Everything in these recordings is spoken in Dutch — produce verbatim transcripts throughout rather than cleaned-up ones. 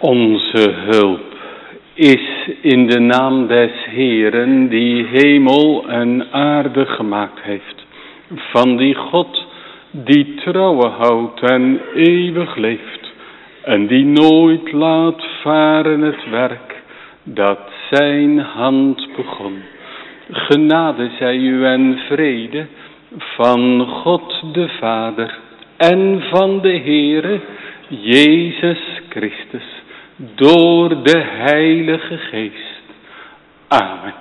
Onze hulp is in de naam des Heeren, die hemel en aarde gemaakt heeft. Van die God die trouwe houdt en eeuwig leeft. En die nooit laat varen het werk dat zijn hand begon. Genade zij u en vrede van God de Vader en van de Heere Jezus Christus. Door de Heilige Geest. Amen.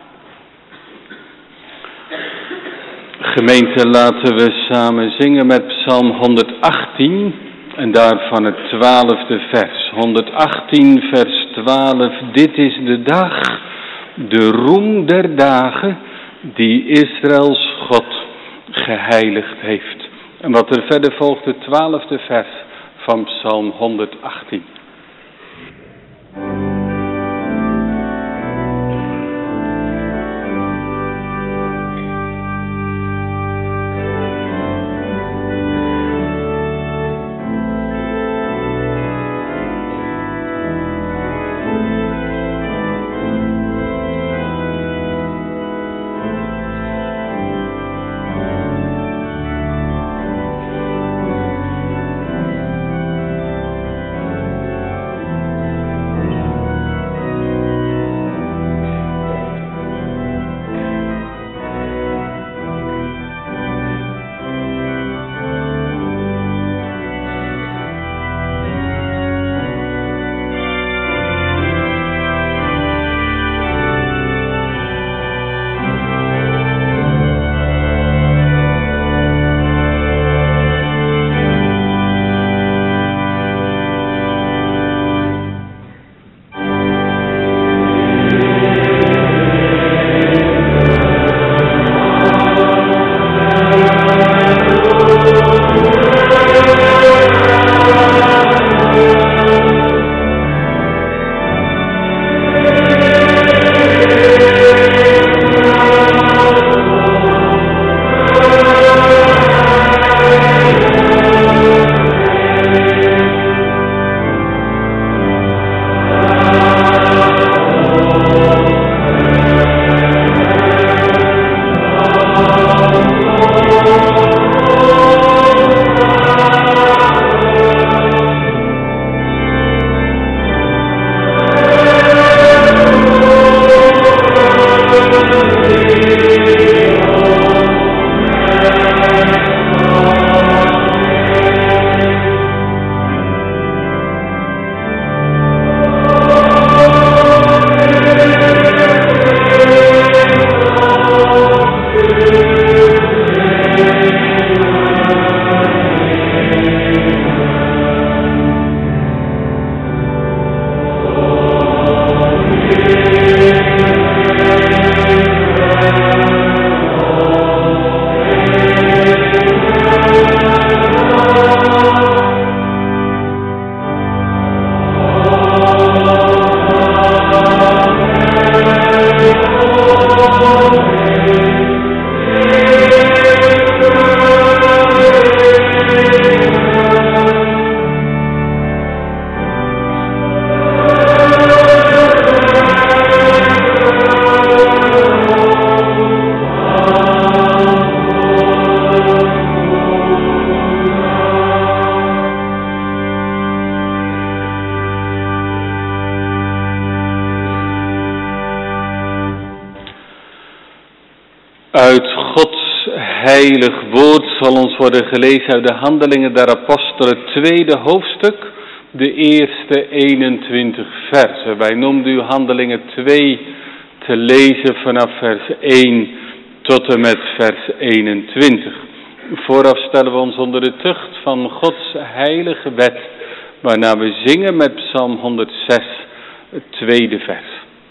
Gemeente, laten we samen zingen met Psalm honderdachttien en daarvan het twaalfde vers. honderdachttien vers twaalf. Dit is de dag, de roem der dagen, die Israëls God geheiligd heeft. En wat er verder volgt, het twaalfde vers van Psalm honderdachttien. Uit Gods heilig woord zal ons worden gelezen uit de Handelingen der Apostelen, tweede hoofdstuk, de eerste eenentwintig versen. Wij noemden u Handelingen twee te lezen vanaf vers één tot en met vers eenentwintig. Vooraf stellen we ons onder de tucht van Gods heilige wet, waarna we zingen met Psalm honderdzes, het tweede vers.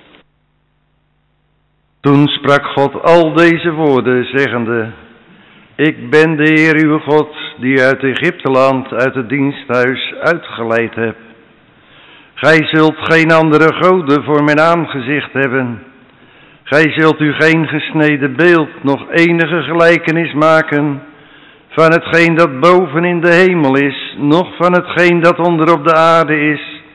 Toen sprak God al deze woorden, zeggende: Ik ben de Heer uw God, die uit Egypteland, uit het diensthuis uitgeleid heb. Gij zult geen andere goden voor mijn aangezicht hebben. Gij zult u geen gesneden beeld, nog enige gelijkenis maken van hetgeen dat boven in de hemel is, noch van hetgeen dat onder op de aarde is,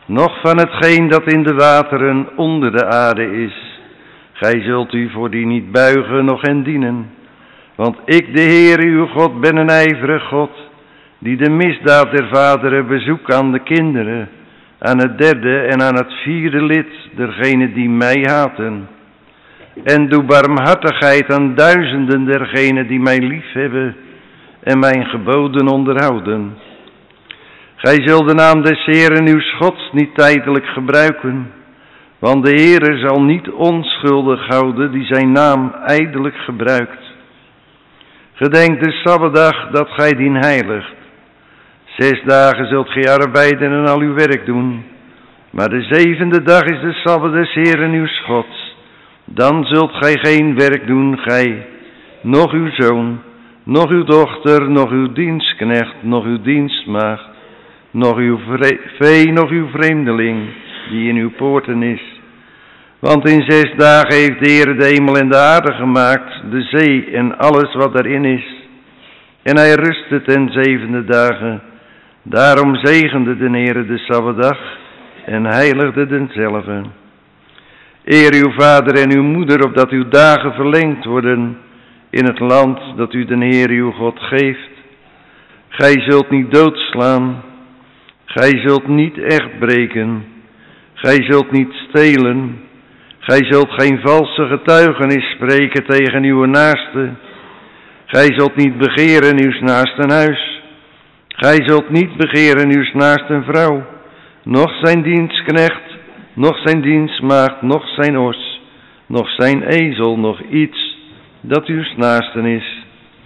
noch van hetgeen dat in de wateren onder de aarde is. Gij zult u voor die niet buigen, noch hen dienen. Want ik, de Heer uw God, ben een ijverig God, die de misdaad der vaderen bezoekt aan de kinderen, aan het derde en aan het vierde lid dergenen die mij haten. En doe barmhartigheid aan duizenden dergenen die mij liefhebben en mijn geboden onderhouden. Gij zult de naam des Heeren uws Gods niet tijdelijk gebruiken, want de Heere zal niet onschuldig houden die zijn naam ijdelijk gebruikt. Gedenk de Sabbatdag dat gij dien heiligt. Zes dagen zult gij arbeiden en al uw werk doen, maar de zevende dag is de Sabbat des Heeren uws Gods. Dan zult gij geen werk doen, gij, noch uw zoon, noch uw dochter, noch uw dienstknecht, noch uw dienstmaagd, noch uw vee, noch uw vreemdeling, die in uw poorten is. Want in zes dagen heeft de Heer de hemel en de aarde gemaakt, de zee en alles wat daarin is. En hij rustte ten zevende dagen. Daarom zegende de Heer de Sabbatdag en heiligde denzelve. Eer uw vader en uw moeder, opdat uw dagen verlengd worden in het land dat u de Heer uw God geeft. Gij zult niet doodslaan, gij zult niet echt breken, gij zult niet stelen, gij zult geen valse getuigenis spreken tegen uw naaste, gij zult niet begeren uws naasten huis, gij zult niet begeren uws naasten vrouw, noch zijn dienstknecht, noch zijn dienstmaagd, noch zijn os, noch zijn ezel, noch iets dat uws naasten is.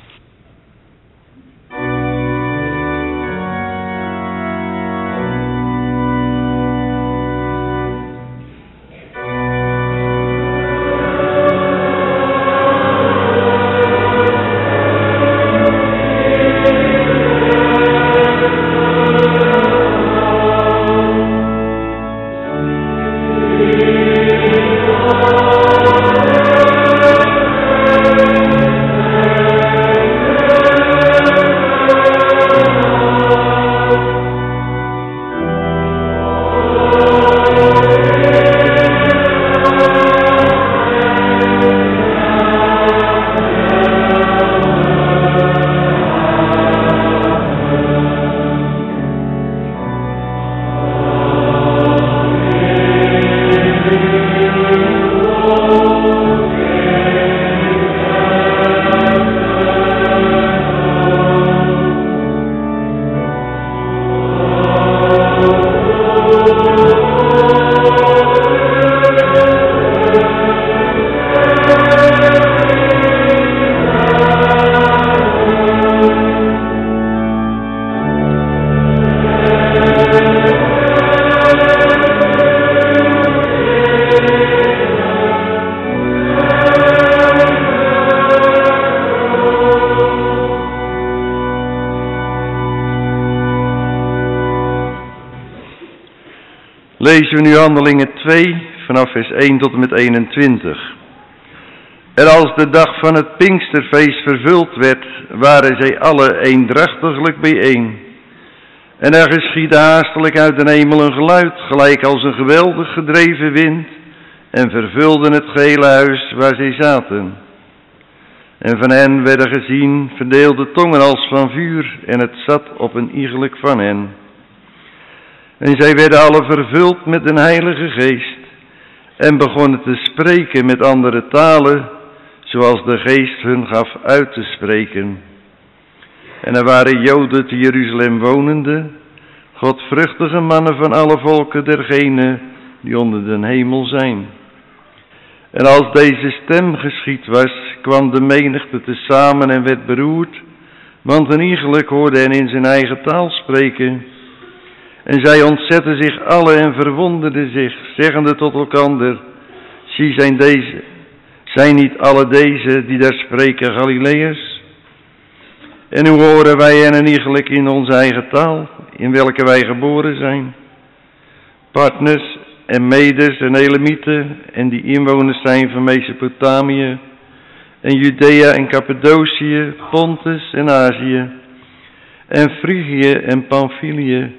Lezen we nu Handelingen twee, vanaf vers één tot en met eenentwintig. En als de dag van het Pinksterfeest vervuld werd, waren zij alle eendrachtiglijk bijeen. En er geschiedde haastelijk uit de hemel een geluid, gelijk als een geweldig gedreven wind, en vervulden het gehele huis waar zij zaten. En van hen werden gezien verdeelde tongen als van vuur, en het zat op een iegelijk van hen. En zij werden alle vervuld met een heilige geest, en begonnen te spreken met andere talen, zoals de geest hun gaf uit te spreken. En er waren Joden te Jeruzalem wonende, godvruchtige mannen van alle volken dergenen die onder den hemel zijn. En als deze stem geschied was, kwam de menigte tezamen en werd beroerd, want een iegelijk hoorde hen in zijn eigen taal spreken. En zij ontzetten zich alle en verwonderden zich, zeggende tot elkander: zie, zijn deze, zijn niet alle deze die daar spreken Galileërs? En hoe horen wij hen een iegelijk in onze eigen taal, in welke wij geboren zijn? Partners en Meders en Elamieten en die inwoners zijn van Mesopotamië en Judea en Cappadocië, Pontus en Azië en Frigië en Pamphylië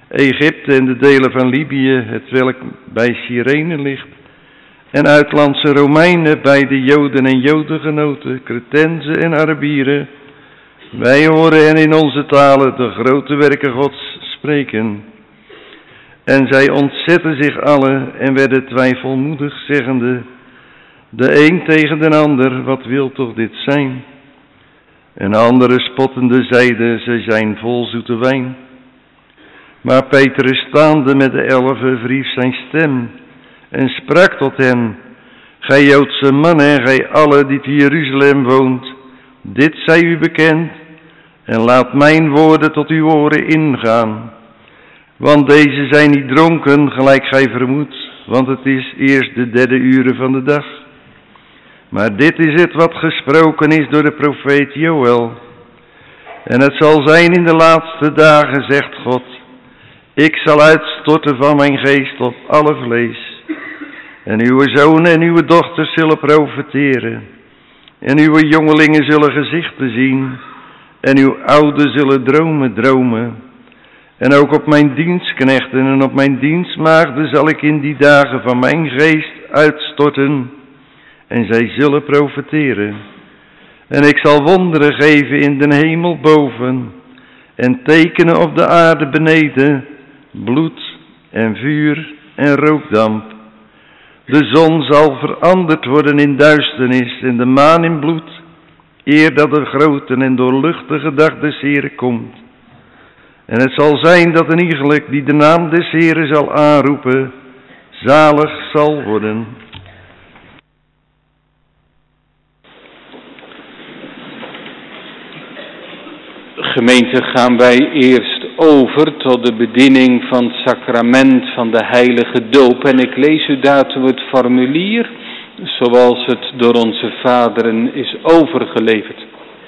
Egypte en de delen van Libië, het welk bij Cyrene ligt, en uitlandse Romeinen bij de Joden en Jodengenoten, Cretenzen en Arabieren. Wij horen en in onze talen de grote werken Gods spreken. En zij ontzetten zich alle en werden twijfelmoedig, zeggende, de een tegen de ander, wat wil toch dit zijn? En anderen spottende zeiden, ze zijn vol zoete wijn. Maar Petrus staande met de elfen verhief zijn stem en sprak tot hen, gij Joodse mannen en gij alle die te Jeruzalem woont, dit zij u bekend en laat mijn woorden tot uw oren ingaan. Want deze zijn niet dronken, gelijk gij vermoedt, want het is eerst de derde uren van de dag. Maar dit is het wat gesproken is door de profeet Joël. En het zal zijn in de laatste dagen, zegt God, ik zal uitstorten van mijn geest op alle vlees. En uw zonen en uw dochters zullen profeteren. En uw jongelingen zullen gezichten zien. En uw ouden zullen dromen dromen. En ook op mijn dienstknechten en op mijn dienstmaagden zal ik in die dagen van mijn geest uitstorten. En zij zullen profeteren. En ik zal wonderen geven in den hemel boven. En tekenen op de aarde beneden. Bloed en vuur en rookdamp. De zon zal veranderd worden in duisternis en de maan in bloed, eer dat de grote en doorluchtige dag des Heren komt. En het zal zijn dat een iegelijk die de naam des Heren zal aanroepen, zalig zal worden. Gemeente, gaan wij eerst over tot de bediening van het sacrament van de heilige doop. En ik lees u daartoe het formulier zoals het door onze vaderen is overgeleverd.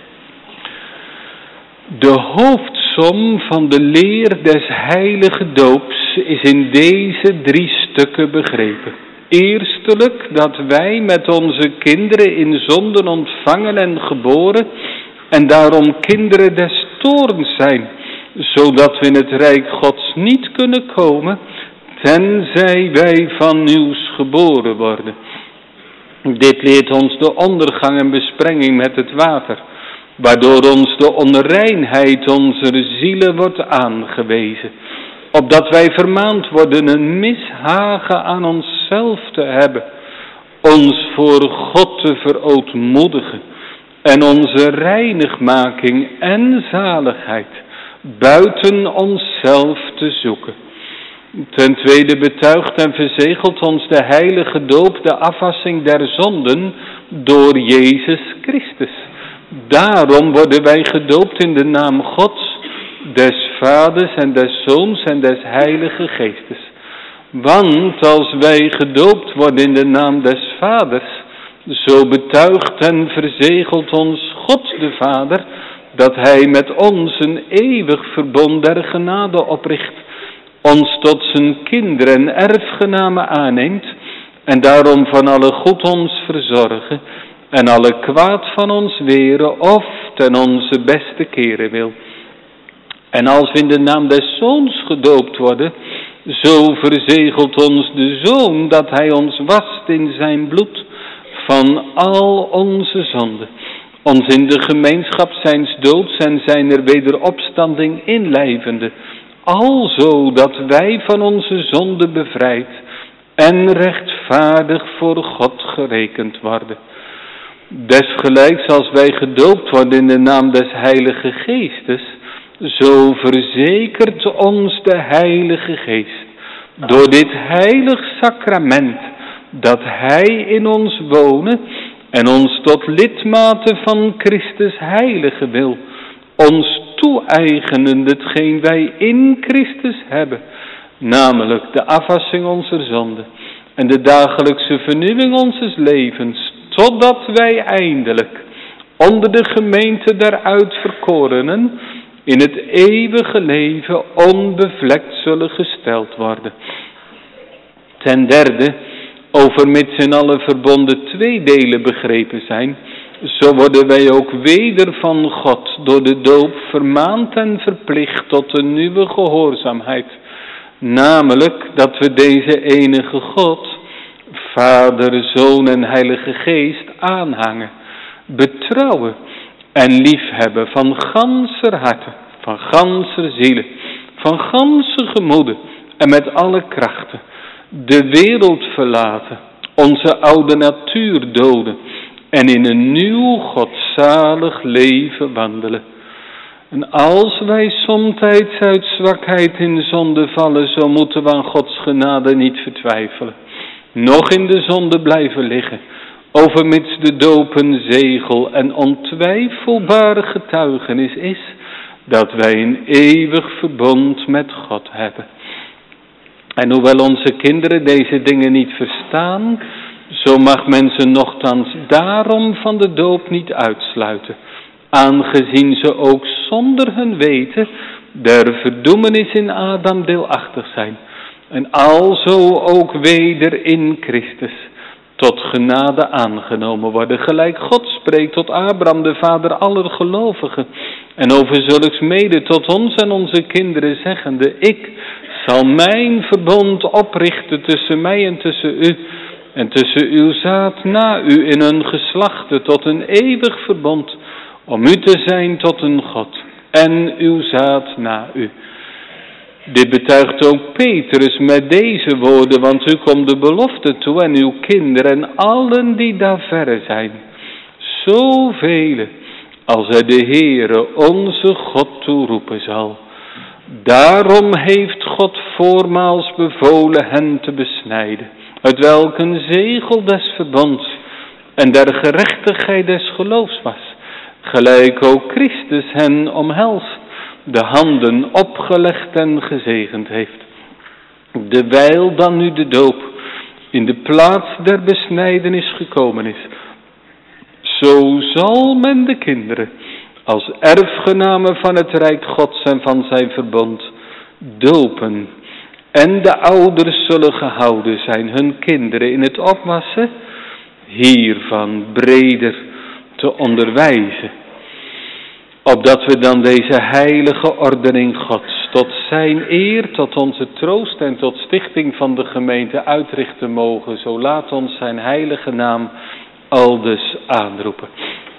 De hoofdsom van de leer des heilige doops is in deze drie stukken begrepen. Eerstelijk dat wij met onze kinderen in zonden ontvangen en geboren en daarom kinderen des toorns zijn, zodat we in het rijk Gods niet kunnen komen, tenzij wij van nieuws geboren worden. Dit leert ons de ondergang en besprenging met het water, waardoor ons de onreinheid onze zielen wordt aangewezen, opdat wij vermaand worden een mishagen aan onszelf te hebben, ons voor God te verootmoedigen en onze reinigmaking en zaligheid buiten onszelf te zoeken. Ten tweede betuigt en verzegelt ons de heilige doop de afwassing der zonden door Jezus Christus. Daarom worden wij gedoopt in de naam Gods, des Vaders en des Zoons en des Heilige Geestes. Want als wij gedoopt worden in de naam des Vaders, zo betuigt en verzegelt ons God de Vader, dat Hij met ons een eeuwig verbond der genade opricht, ons tot zijn kinderen erfgenamen aanneemt en daarom van alle goed ons verzorgen en alle kwaad van ons weren of ten onze beste keren wil. En als we in de naam des Zoons gedoopt worden, zo verzegelt ons de Zoon dat Hij ons wast in zijn bloed van al onze zonden, ons in de gemeenschap zijns doods en zijner wederopstanding inlijvende, alzo dat wij van onze zonde bevrijd en rechtvaardig voor God gerekend worden. Desgelijks als wij gedoopt worden in de naam des Heilige Geestes, zo verzekert ons de Heilige Geest door dit heilig sacrament dat Hij in ons wonen en ons tot lidmaten van Christus heilige wil, ons toe-eigenen hetgeen wij in Christus hebben, namelijk de afwassing onze zonden en de dagelijkse vernieuwing onzes levens, totdat wij eindelijk onder de gemeente der uitverkorenen in het eeuwige leven onbevlekt zullen gesteld worden. Ten derde, overmits in alle verbonden twee delen begrepen zijn, zo worden wij ook weder van God door de doop vermaand en verplicht tot een nieuwe gehoorzaamheid Namelijk dat we deze enige God, Vader, Zoon en Heilige Geest aanhangen, betrouwen en liefhebben van ganser harte, van ganser zielen, van ganse gemoeden en met alle krachten. De wereld verlaten, onze oude natuur doden en in een nieuw godzalig leven wandelen. En als wij somtijds uit zwakheid in zonde vallen, zo moeten we aan Gods genade niet vertwijfelen. Nog in de zonde blijven liggen, overmits de doop een zegel en ontwijfelbare getuigenis is, dat wij een eeuwig verbond met God hebben. En hoewel onze kinderen deze dingen niet verstaan, zo mag men ze nochtans daarom van de doop niet uitsluiten, aangezien ze ook zonder hun weten der verdoemenis in Adam deelachtig zijn, en alzo ook weder in Christus tot genade aangenomen worden, gelijk God spreekt tot Abraham, de vader aller gelovigen, en over zulks mede tot ons en onze kinderen zeggende: ik zal mijn verbond oprichten tussen mij en tussen u, en tussen uw zaad na u in hun geslachten tot een eeuwig verbond, om u te zijn tot een God, en uw zaad na u. Dit betuigt ook Petrus met deze woorden, want u komt de belofte toe en uw kinderen en allen die daar verre zijn. Zoveel als hij de Heere onze God toeroepen zal. Daarom heeft God voormaals bevolen hen te besnijden, uit welk een zegel des verbonds en der gerechtigheid des geloofs was, gelijk ook Christus hen omhelst, de handen opgelegd en gezegend heeft. Dewijl dan nu de doop in de plaats der besnijdenis gekomen is, zo zal men de kinderen als erfgenamen van het Rijk Gods en van zijn verbond dopen. En de ouders zullen gehouden zijn hun kinderen in het opwassen hiervan breder te onderwijzen, opdat we dan deze heilige ordening Gods tot zijn eer, tot onze troost en tot stichting van de gemeente uitrichten mogen. Zo laat ons zijn heilige naam aldus aanroepen.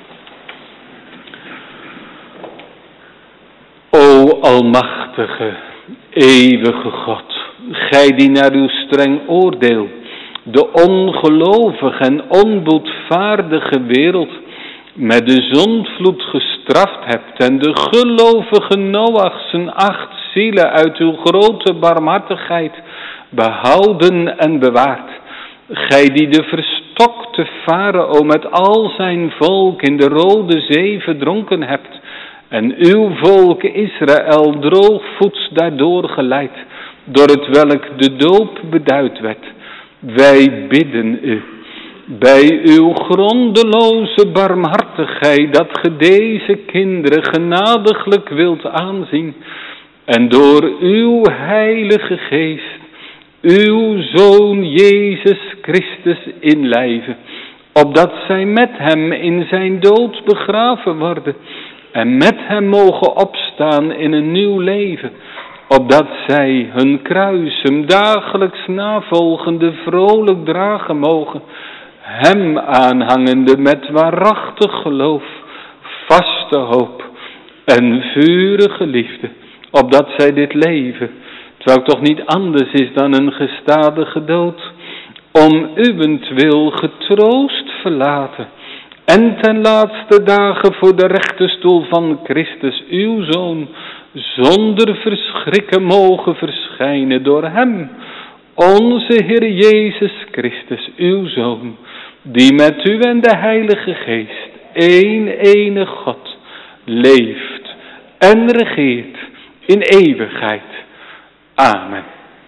O almachtige, eeuwige God, gij die naar uw streng oordeel de ongelovige en onboedvaardige wereld met de zondvloed gestraft hebt en de gelovige Noach zijn acht zielen uit uw grote barmhartigheid behouden en bewaard. Gij die de verstokte Farao met al zijn volk in de Rode Zee verdronken hebt en uw volk Israël droogvoets daardoor geleid, door het welk de doop beduid werd. Wij bidden u, bij uw grondeloze barmhartigheid, dat ge deze kinderen genadiglijk wilt aanzien en door uw heilige geest uw Zoon Jezus Christus inlijven, opdat zij met hem in zijn dood begraven worden en met hem mogen opstaan in een nieuw leven, opdat zij hun kruis hem dagelijks navolgende vrolijk dragen mogen, hem aanhangende met waarachtig geloof, vaste hoop en vurige liefde, opdat zij dit leven, terwijl toch niet anders is dan een gestadige dood, om uwentwil getroost verlaten en ten laatste dagen voor de rechterstoel van Christus, uw Zoon, zonder verschrikken mogen verschijnen door hem, onze Heer Jezus Christus, uw Zoon, die met u en de Heilige Geest, één enig God, leeft en regeert in eeuwigheid. Amen.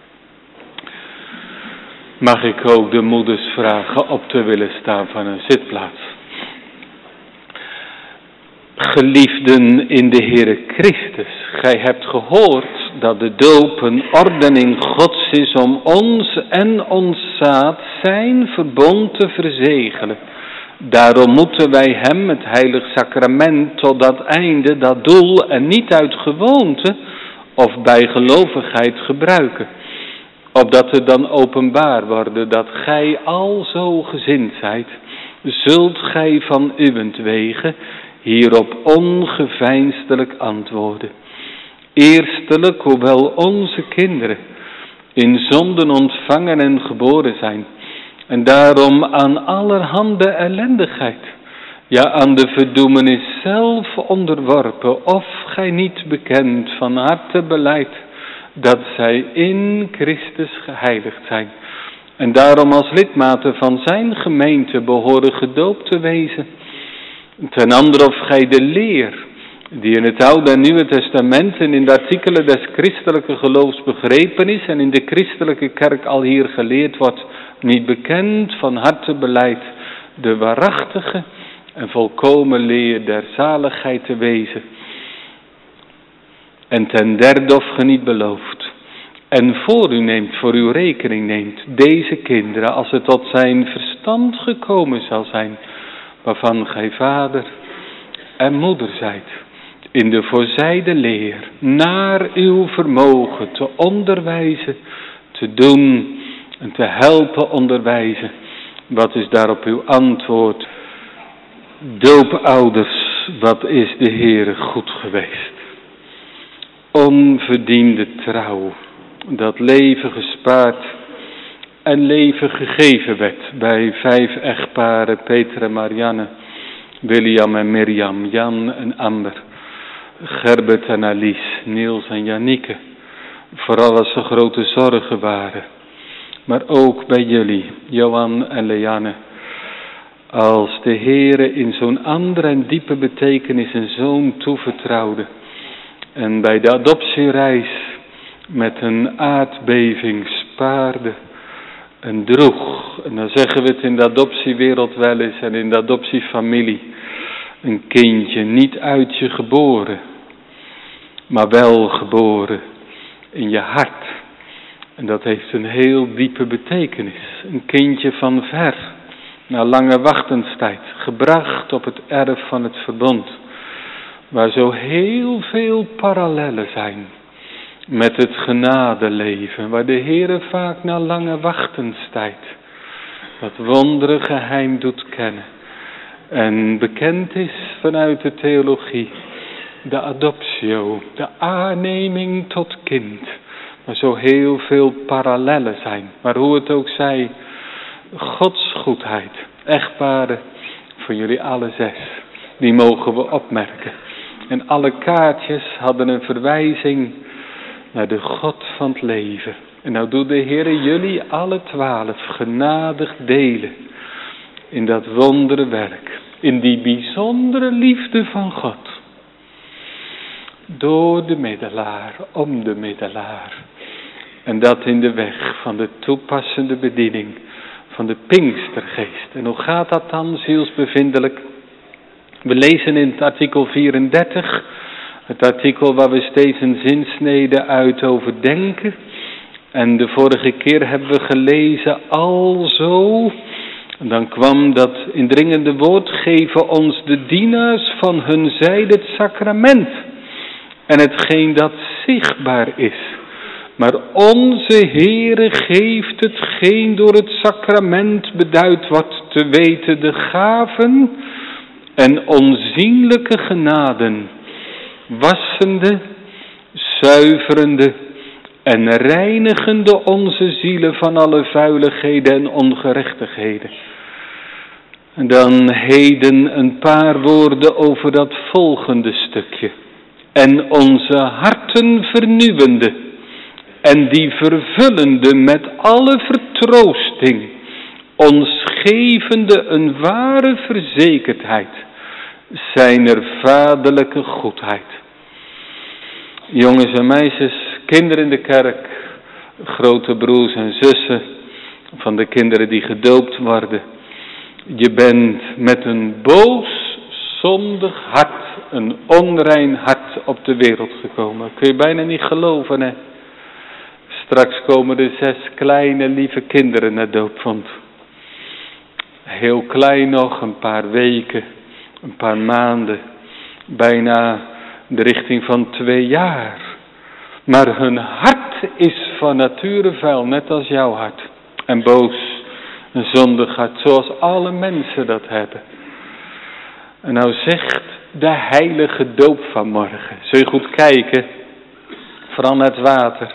Mag ik ook de moeders vragen op te willen staan van hun zitplaats. Geliefden in de Heere Christus, gij hebt gehoord dat de doop een ordening Gods is om ons en ons zaad zijn verbond te verzegelen. Daarom moeten wij hem, het heilig sacrament, tot dat einde, dat doel en niet uit gewoonte of bij gelovigheid gebruiken. opdat het dan openbaar worden dat gij al zo gezind zijt, zult gij van uwentwege hierop ongeveinsdelijk antwoorden. Eerstelijk, hoewel onze kinderen in zonden ontvangen en geboren zijn, en daarom aan allerhande ellendigheid, ja aan de verdoemenis zelf onderworpen, of gij niet bekend van harte belijdt dat zij in Christus geheiligd zijn, en daarom als lidmaten van zijn gemeente behoren gedoopt te wezen. Ten andere of gij de leer, die in het Oude en Nieuwe Testament en in de artikelen des christelijke geloofs begrepen is en in de christelijke kerk al hier geleerd wordt, niet bekend van harte belijdt de waarachtige en volkomen leer der zaligheid te wezen. En ten derde of ge niet belooft en voor u neemt, voor uw rekening neemt, deze kinderen, als het tot zijn verstand gekomen zal zijn, waarvan gij vader en moeder zijt, in de voorzijde leer, naar uw vermogen te onderwijzen, te doen en te helpen onderwijzen. Wat is daarop uw antwoord? Doopouders, wat is de Heere goed geweest. Onverdiende trouw, dat leven gespaard en leven gegeven werd bij vijf echtparen, Peter en Marianne, William en Mirjam, Jan en Amber, Gerbert en Alice, Niels en Janieke, vooral als ze grote zorgen waren. Maar ook bij jullie, Johan en Leanne, als de Heere in zo'n andere en diepe betekenis een zoon toevertrouwde. En bij de adoptiereis met een aardbeving spaarde en droeg. En dan zeggen we het in de adoptiewereld wel eens en in de adoptiefamilie. Een kindje niet uit je geboren, maar wel geboren in je hart. En dat heeft een heel diepe betekenis. Een kindje van ver, na lange wachtenstijd, gebracht op het erf van het verbond. Waar zo heel veel parallellen zijn met het genadeleven. Waar de Heere vaak na lange wachtenstijd dat wondere geheim doet kennen. En bekend is vanuit de theologie de adoptio, de aanneming tot kind. Maar zo heel veel parallellen zijn. Maar hoe het ook zij, Gods goedheid, echtparen, voor jullie alle zes, die mogen we opmerken. En alle kaartjes hadden een verwijzing naar de God van het leven. En nou doet de Heere jullie alle twaalf genadig delen in dat wondere werk. In die bijzondere liefde van God. Door de middelaar, om de middelaar. En dat in de weg van de toepassende bediening van de Pinkstergeest. En hoe gaat dat dan zielsbevindelijk? We lezen in het artikel vierendertig, het artikel waar we steeds een zinsnede uit overdenken. En de vorige keer hebben we gelezen, alzo. En dan kwam dat indringende woord, geven ons de dienaars van hun zijde het sacrament. En hetgeen dat zichtbaar is. Maar onze Heere geeft hetgeen door het sacrament beduid wordt, te weten de gaven en onzienlijke genaden, wassende, zuiverende en reinigende onze zielen van alle vuiligheden en ongerechtigheden. En dan heden een paar woorden over dat volgende stukje. En onze harten vernieuwende en die vervullende met alle vertroosting, ons gevende een ware verzekerdheid zijner vaderlijke goedheid. Jongens en meisjes, kinderen in de kerk, grote broers en zussen van de kinderen die gedoopt worden. Je bent met een boos, zondig hart, een onrein hart op de wereld gekomen. Kun je bijna niet geloven, hè? Straks komen er zes kleine lieve kinderen naar doopvond. Heel klein nog, een paar weken, een paar maanden, bijna de richting van twee jaar. Maar hun hart is van nature vuil, net als jouw hart. En boos, een zondig hart, zoals alle mensen dat hebben. En nou zegt de heilige doop vanmorgen. Zul je goed kijken, vooral naar het water.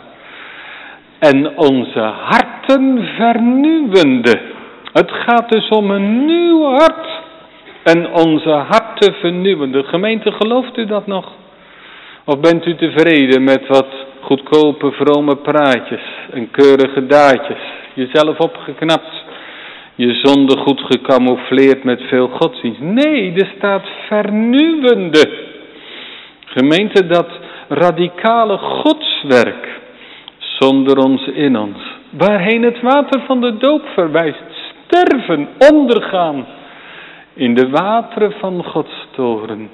En onze harten vernieuwende. Het gaat dus om een nieuw hart. En onze harten vernieuwende. Gemeente, gelooft u dat nog? Of bent u tevreden met wat goedkope, vrome praatjes en keurige daadjes? Jezelf opgeknapt. Je zonde goed gecamoufleerd met veel godsdienst. Nee, er staat vernieuwende. Gemeente, dat radicale godswerk. Zonder ons in ons. Waarheen het water van de doop verwijst. Sterven, ondergaan. In de wateren van Gods toren.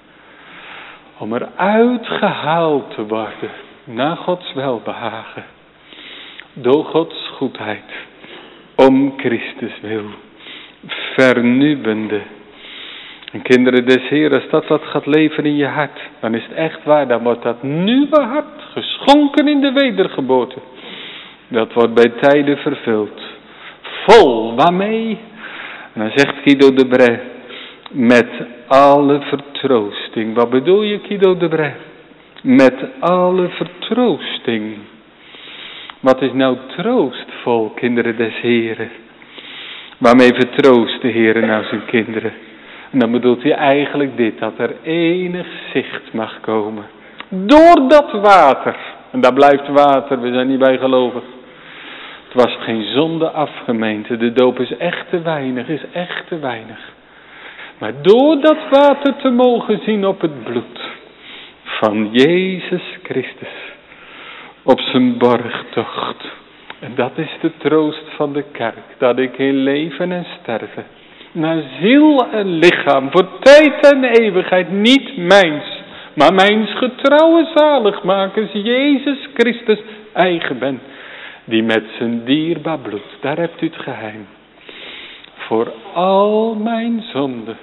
Om eruit gehaald te worden. Naar Gods welbehagen. Door Gods goedheid. Om Christus wil. Vernieuwende. En kinderen des Heeren, als dat wat gaat leven in je hart. Dan is het echt waar. Dan wordt dat nieuwe hart geschonken in de wedergeboorte. Dat wordt bij tijden vervuld. Vol, waarmee? En dan zegt Guido de Brij. Met alle vertroosting. Wat bedoel je, Guido de Brij? Met alle vertroosting. Wat is nou troostvol, kinderen des Heren? Waarmee vertroost de Heer nou zijn kinderen? En dan bedoelt hij eigenlijk dit, dat er enig zicht mag komen. Door dat water. En daar blijft water, we zijn niet bij gelovig. Het was geen zonde af, gemeente. De doop is echt te weinig, is echt te weinig. Maar door dat water te mogen zien op het bloed van Jezus Christus. Op zijn borgtocht. En dat is de troost van de kerk. Dat ik in leven en sterven. Naar ziel en lichaam. Voor tijd en eeuwigheid. Niet mijns. Maar mijns getrouwe zaligmakers. Jezus Christus eigen ben. Die met zijn dierbaar bloed. Daar hebt u het geheim. Voor al mijn zonden.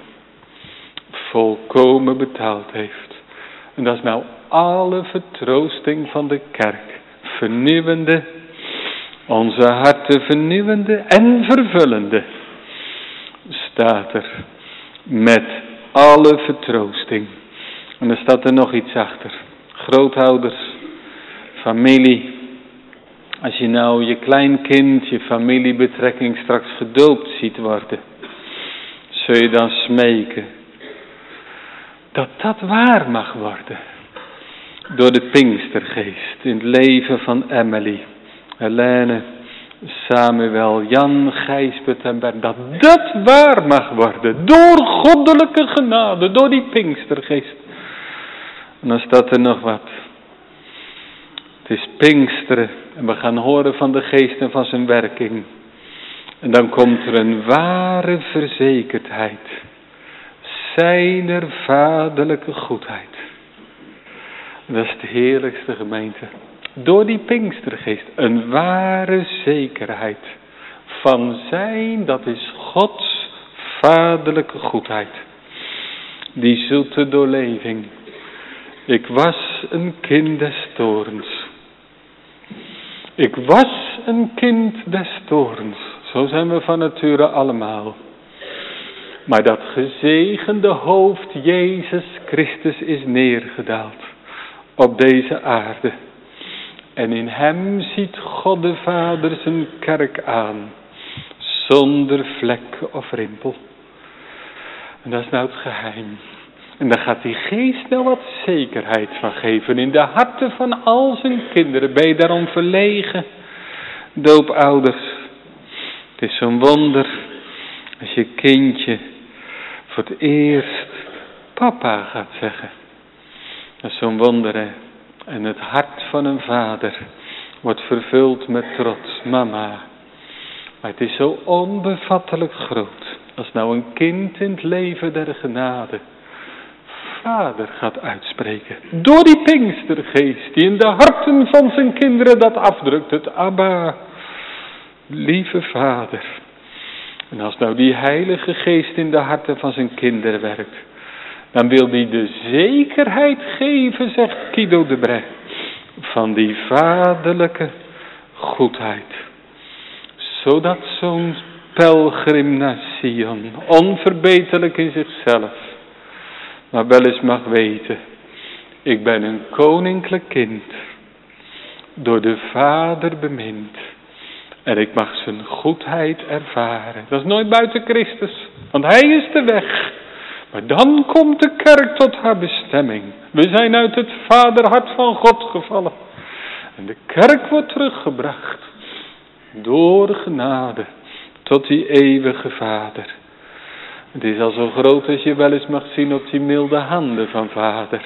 Volkomen betaald heeft. En dat is nou alle vertroosting van de kerk. Vernieuwende, onze harten vernieuwende en vervullende. Staat er met alle vertroosting. En dan staat er nog iets achter. Grootouders, familie. Als je nou je kleinkind, je familiebetrekking straks gedoopt ziet worden. Zul je dan smeken. Dat dat waar mag worden. Door de Pinkstergeest in het leven van Emily, Helene, Samuel, Jan, Gijsbert en Bert. Dat dat waar mag worden. Door goddelijke genade, door die Pinkstergeest. En dan staat er nog wat. Het is Pinksteren en we gaan horen van de Geest en van zijn werking. En dan komt er een ware verzekerdheid. Zijner vaderlijke goedheid. Dat is de heerlijkste gemeente. Door die Pinkstergeest. Een ware zekerheid. Van zijn, dat is Gods vaderlijke goedheid. Die zoete doorleving. Ik was een kind des toorns. Ik was een kind des toorns. Zo zijn we van nature allemaal. Maar dat gezegende hoofd Jezus Christus is neergedaald op deze aarde. En in hem ziet God de Vader zijn kerk aan. Zonder vlek of rimpel. En dat is nou het geheim. En dan gaat die Geest nou wat zekerheid van geven in de harten van al zijn kinderen. Ben je daarom verlegen, doopouders? Het is zo'n wonder als je kindje voor het eerst papa gaat zeggen. Dat is zo'n wonder, hè. En het hart van een vader wordt vervuld met trots. Mama. Maar het is zo onbevattelijk groot. Als nou een kind in het leven der genade vader gaat uitspreken. Door die Pinkstergeest die in de harten van zijn kinderen dat afdrukt. Het Abba. Lieve vader. En als nou die Heilige Geest in de harten van zijn kinderen werkt. Dan wil hij de zekerheid geven, zegt Guido de Brij. Van die vaderlijke goedheid. Zodat zo'n pelgrim naar Sion, onverbeterlijk in zichzelf, maar wel eens mag weten, ik ben een koninklijk kind, door de Vader bemind. En ik mag zijn goedheid ervaren. Dat is nooit buiten Christus, want hij is de weg. Maar dan komt de kerk tot haar bestemming. We zijn uit het vaderhart van God gevallen. En de kerk wordt teruggebracht door genade tot die eeuwige Vader. Het is al zo groot als je wel eens mag zien op die milde handen van Vader.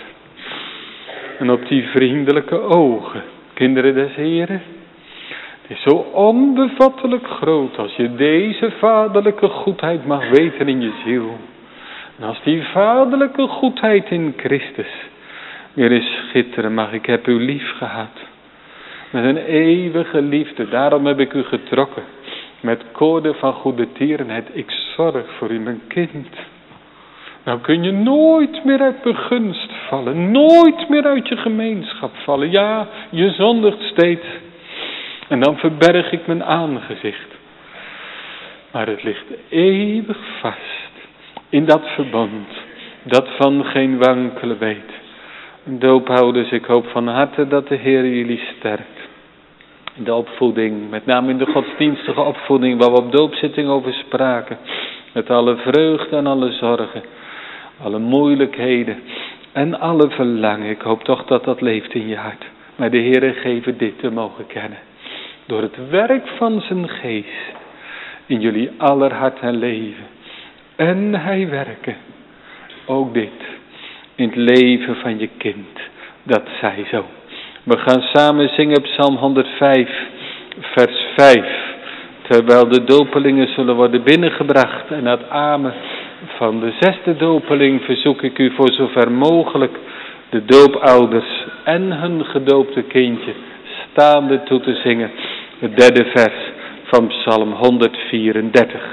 En op die vriendelijke ogen, kinderen des Heren. Het is zo onbevattelijk groot als je deze vaderlijke goedheid mag weten in je ziel. En als die vaderlijke goedheid in Christus weer eens schitteren mag, ik heb u lief gehad. Met een eeuwige liefde, daarom heb ik u getrokken. Met koorden van goede tierenheid, ik zorg voor u mijn kind. Nou kun je nooit meer uit mijn gunst vallen, nooit meer uit je gemeenschap vallen. Ja, je zondigt steeds. En dan verberg ik mijn aangezicht. Maar het ligt eeuwig vast in dat verbond, dat van geen wankelen weet. Doophouders, ik hoop van harte dat de Heer jullie sterkt. In de opvoeding, met name in de godsdienstige opvoeding, waar we op doopzitting over spraken. Met alle vreugde en alle zorgen, alle moeilijkheden en alle verlangen. Ik hoop toch dat dat leeft in je hart. Maar de Heer geven dit te mogen kennen. Door het werk van zijn geest in jullie aller hart en leven. En hij werken ook dit in het leven van je kind. Dat zij zo. We gaan samen zingen Psalm honderdvijf, vers vijf. Terwijl de dopelingen zullen worden binnengebracht. En het amen van de zesde dopeling verzoek ik u voor zover mogelijk de doopouders en hun gedoopte kindje staande toe te zingen. Het derde vers van Psalm honderdvierendertig.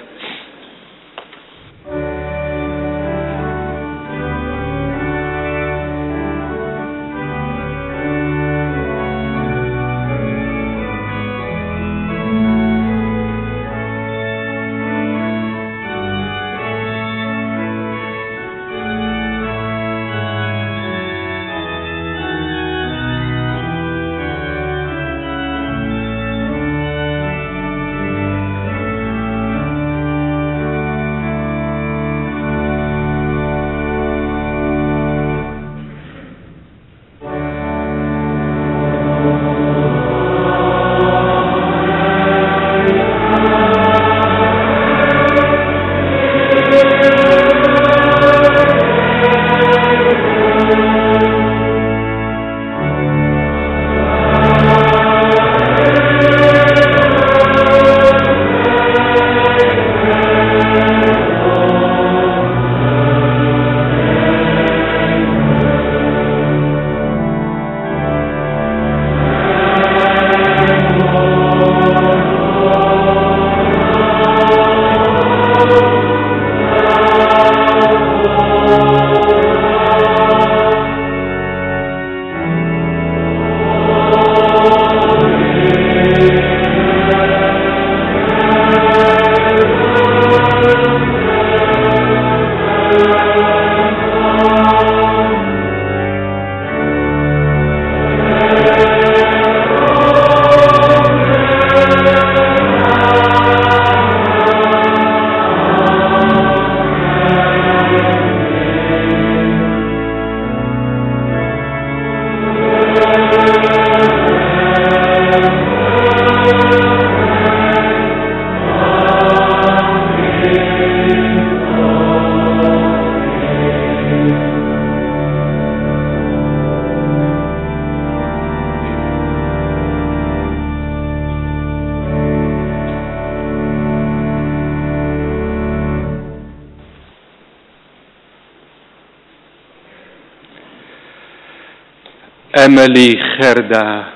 Emily Gerda,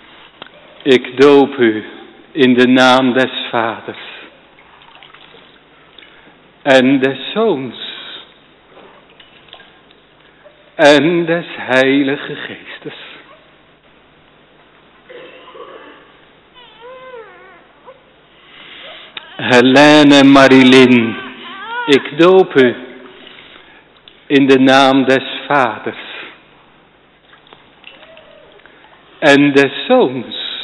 ik doop u in de naam des Vaders en des Zoons en des Heilige Geestes. Helene Marilyn, ik doop u in de naam des Vaders en des Zoons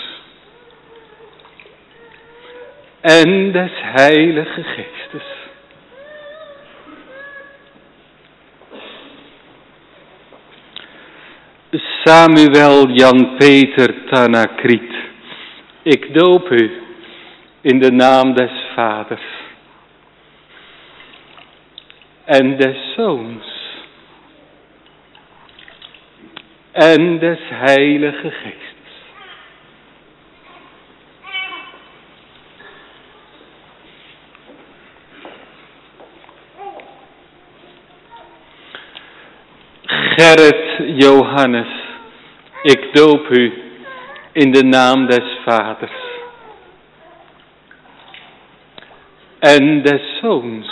en des Heilige Geestes. Samuel Jan Peter Tanakriet, ik doop u in de naam des Vaders en des Zoons en des Heilige Geestes. Gerrit Johannes, ik doop u in de naam des Vaders en des Zoons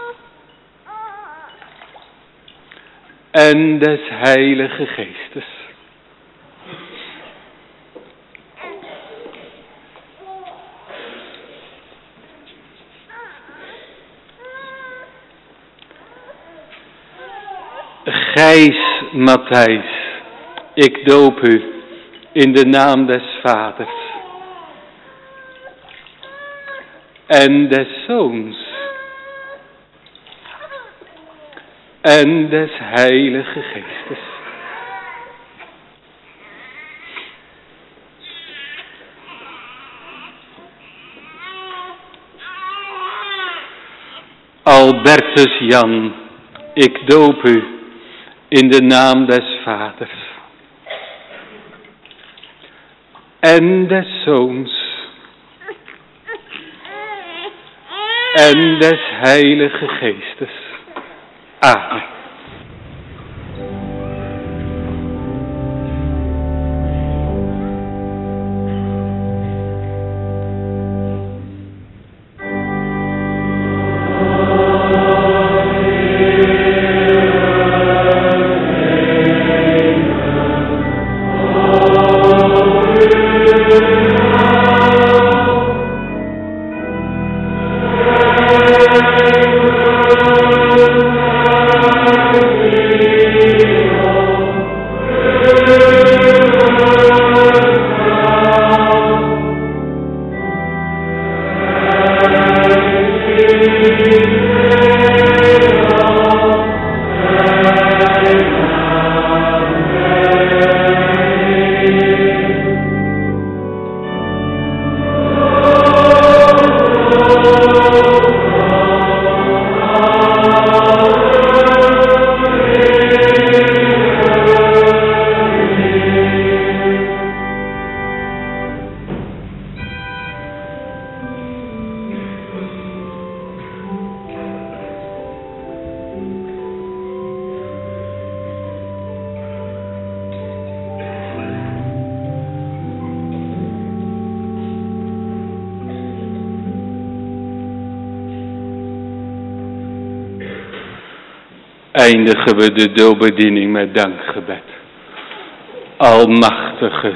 en des Heilige Geestes. Gijs Matthijs, ik doop u in de naam des Vaders en des Zoons en des Heilige Geestes. Albertus Jan, ik doop u in de naam des Vaders en des Zoons en des Heilige Geestes. Amen. Eindigen we de doopbediening met dankgebed. Almachtige,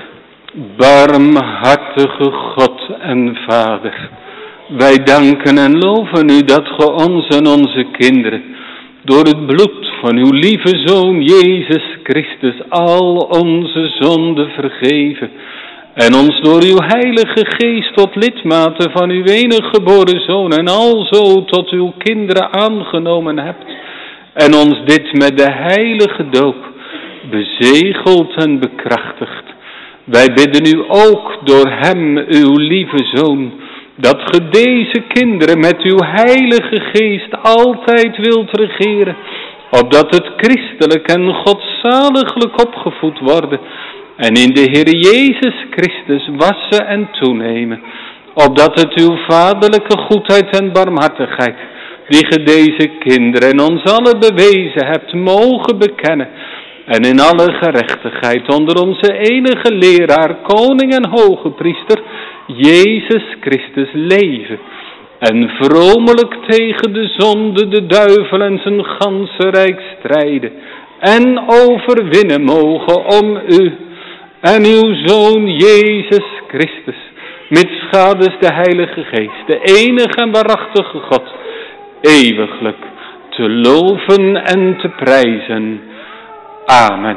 barmhartige God en Vader, wij danken en loven u dat ge ons en onze kinderen door het bloed van uw lieve Zoon Jezus Christus al onze zonden vergeven en ons door uw Heilige Geest tot lidmaten van uw enige geboren Zoon en alzo tot uw kinderen aangenomen hebt. En ons dit met de heilige doop bezegelt en bekrachtigt. Wij bidden u ook door hem, uw lieve Zoon, dat ge deze kinderen met uw Heilige Geest altijd wilt regeren, opdat het christelijk en godzaliglijk opgevoed worden en in de Heer Jezus Christus wassen en toenemen, opdat het uw vaderlijke goedheid en barmhartigheid, die ge deze kinderen en ons allen bewezen hebt, mogen bekennen en in alle gerechtigheid onder onze enige leraar, koning en hoge priester, Jezus Christus leven en vromelijk tegen de zonde, de duivel en zijn ganse rijk strijden en overwinnen mogen om u en uw Zoon Jezus Christus mitsgaders de Heilige Geest, de enige en waarachtige God, eeuwiglijk te loven en te prijzen. Amen.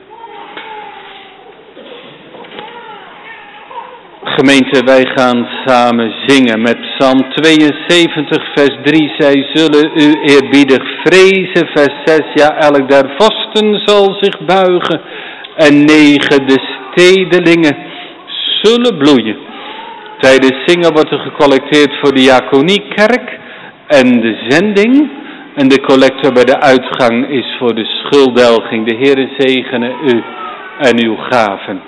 Gemeente, wij gaan samen zingen met Psalm tweeënzeventig, vers drie. Zij zullen u eerbiedig vrezen, vers zes. Ja, elk der vorsten zal zich buigen en negen de stedelingen zullen bloeien. Tijdens zingen wordt er gecollecteerd voor de Diakoniekerk en de zending. En de collecte bij de uitgang is voor de schulddelging. De Heere zegene u en uw gaven.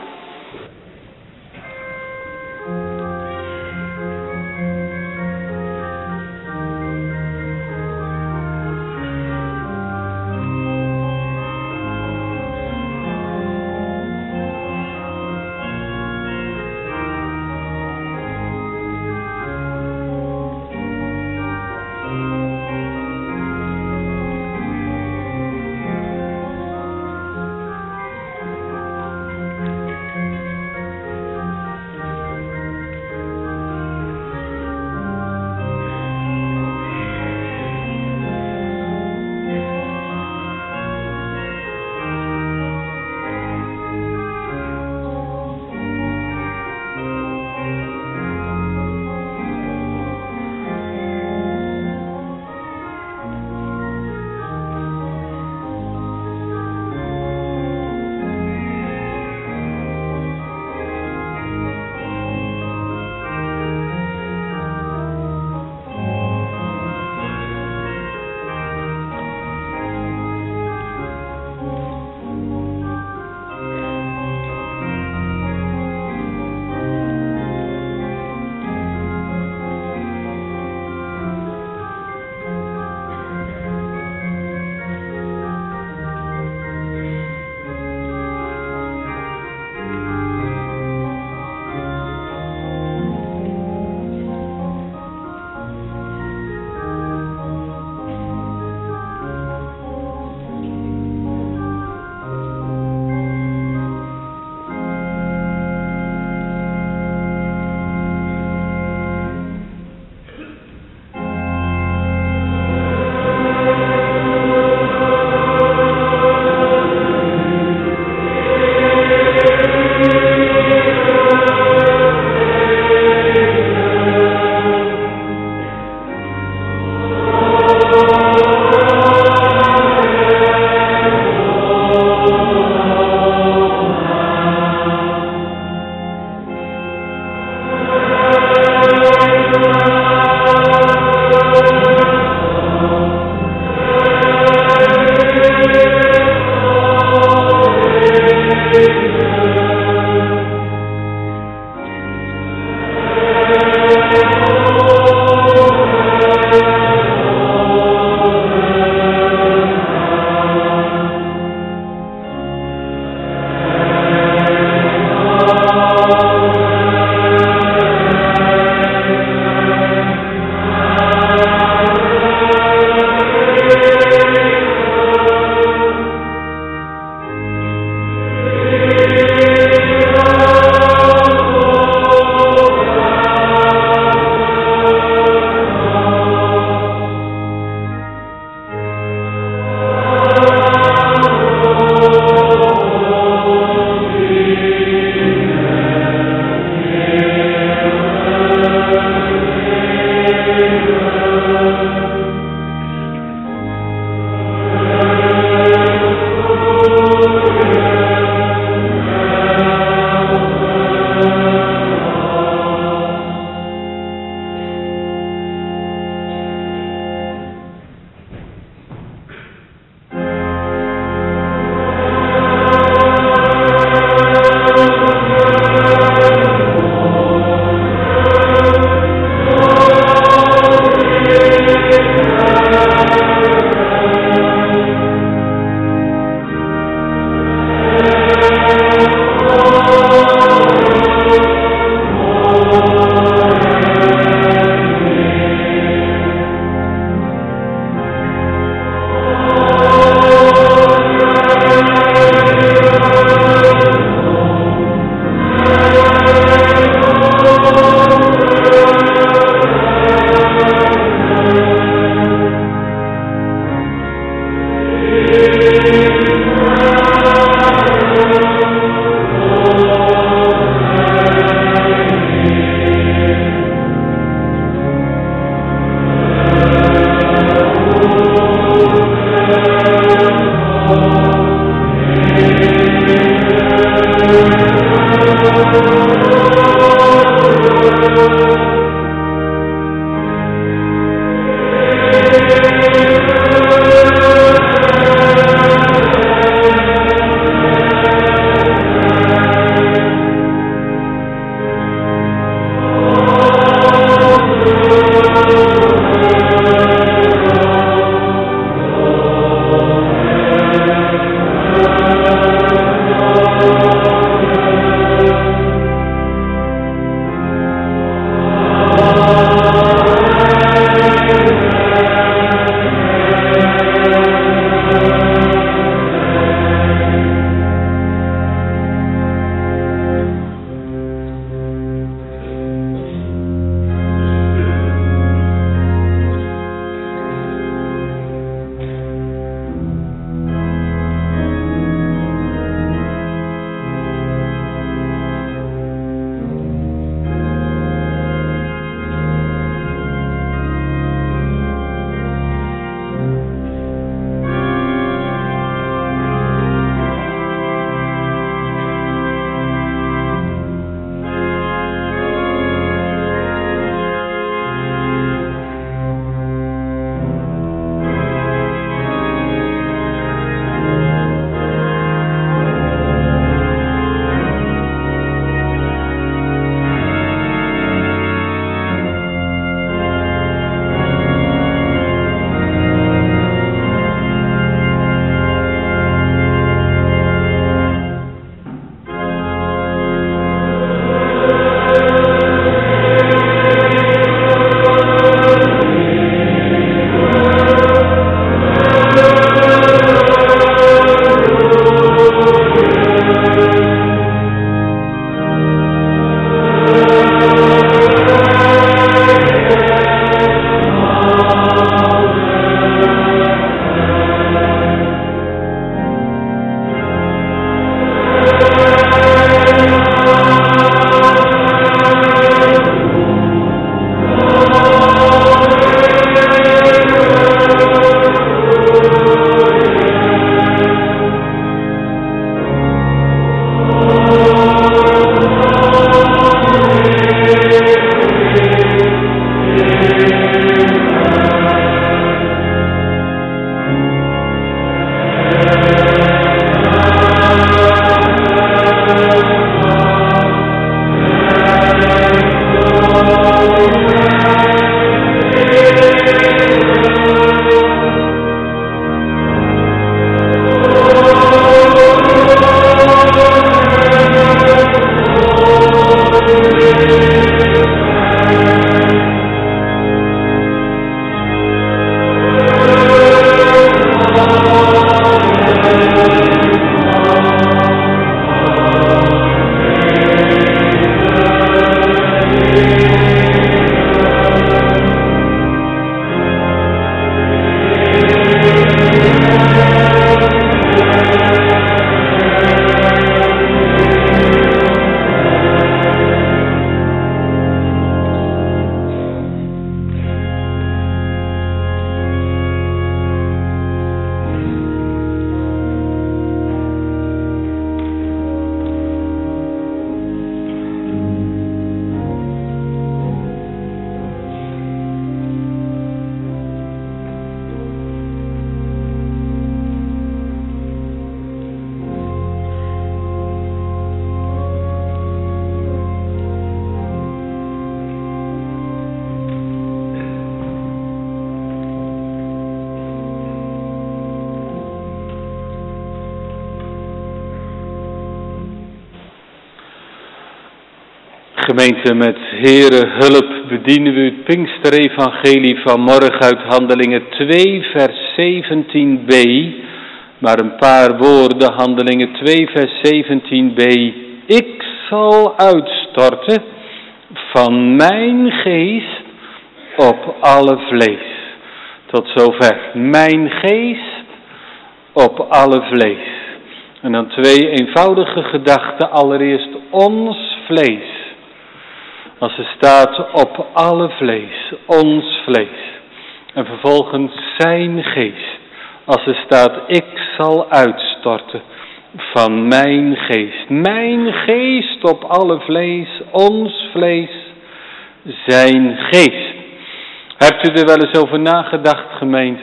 Gemeente, met Heere hulp bedienen we het Pinksterevangelie van morgen uit Handelingen twee vers zeventien b. Maar een paar woorden, Handelingen twee vers zeventien b. Ik zal uitstorten van mijn geest op alle vlees. Tot zover. Mijn geest op alle vlees. En dan twee eenvoudige gedachten. Allereerst ons vlees. Als er staat op alle vlees, ons vlees. En vervolgens zijn geest. Als er staat, ik zal uitstorten van mijn geest. Mijn geest op alle vlees, ons vlees, zijn geest. Hebt u er wel eens over nagedacht, gemeente?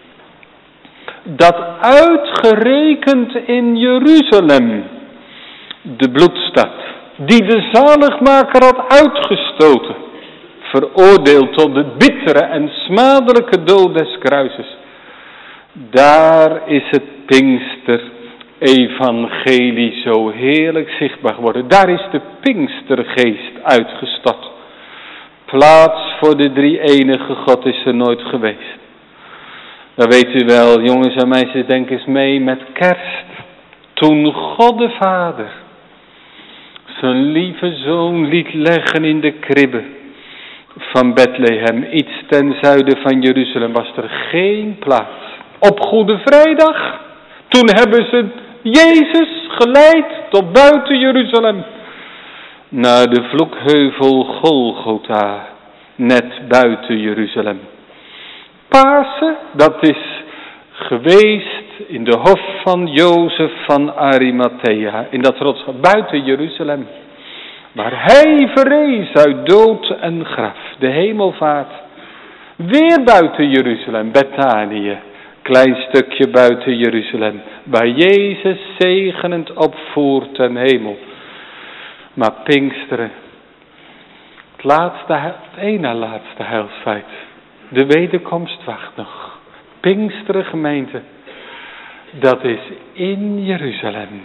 Dat uitgerekend in Jeruzalem, de bloedstad, die de zaligmaker had uitgestoten, veroordeeld tot de bittere en smadelijke dood des kruises. Daar is het Pinkster-evangelie zo heerlijk zichtbaar geworden. Daar is de Pinkstergeest uitgestort. Plaats voor de drie-enige God is er nooit geweest. Dan weet u wel, jongens en meisjes, denk eens mee met kerst. Toen God de Vader zijn lieve zoon liet leggen in de kribbe van Bethlehem, iets ten zuiden van Jeruzalem, was er geen plaats. Op Goede Vrijdag, toen hebben ze Jezus geleid tot buiten Jeruzalem, naar de vloekheuvel Golgotha, net buiten Jeruzalem. Pasen, dat is geweest in de hof van Jozef van Arimathea, in dat rotschap buiten Jeruzalem, waar hij verrees uit dood en graf, de hemelvaart. Weer buiten Jeruzalem, Bethanië, klein stukje buiten Jeruzalem, waar Jezus zegenend opvoert ten hemel. Maar Pinksteren, het laatste, het ene laatste heilsfeit, de wederkomst wacht nog. Pinksteren, gemeente, dat is in Jeruzalem.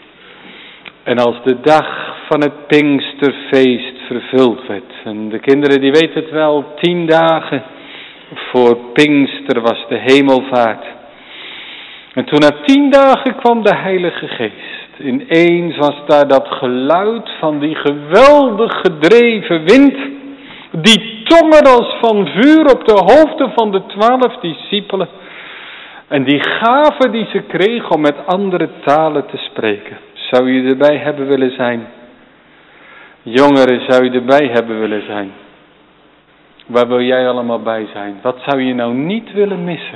En als de dag van het Pinksterfeest vervuld werd, en de kinderen die weten het wel, tien dagen voor Pinkster was de hemelvaart. En toen na tien dagen kwam de Heilige Geest. Ineens was daar dat geluid van die geweldig gedreven wind, die tongen als van vuur op de hoofden van de twaalf discipelen. En die gave die ze kregen om met andere talen te spreken. Zou je erbij hebben willen zijn? Jongeren, zou je erbij hebben willen zijn? Waar wil jij allemaal bij zijn? Wat zou je nou niet willen missen?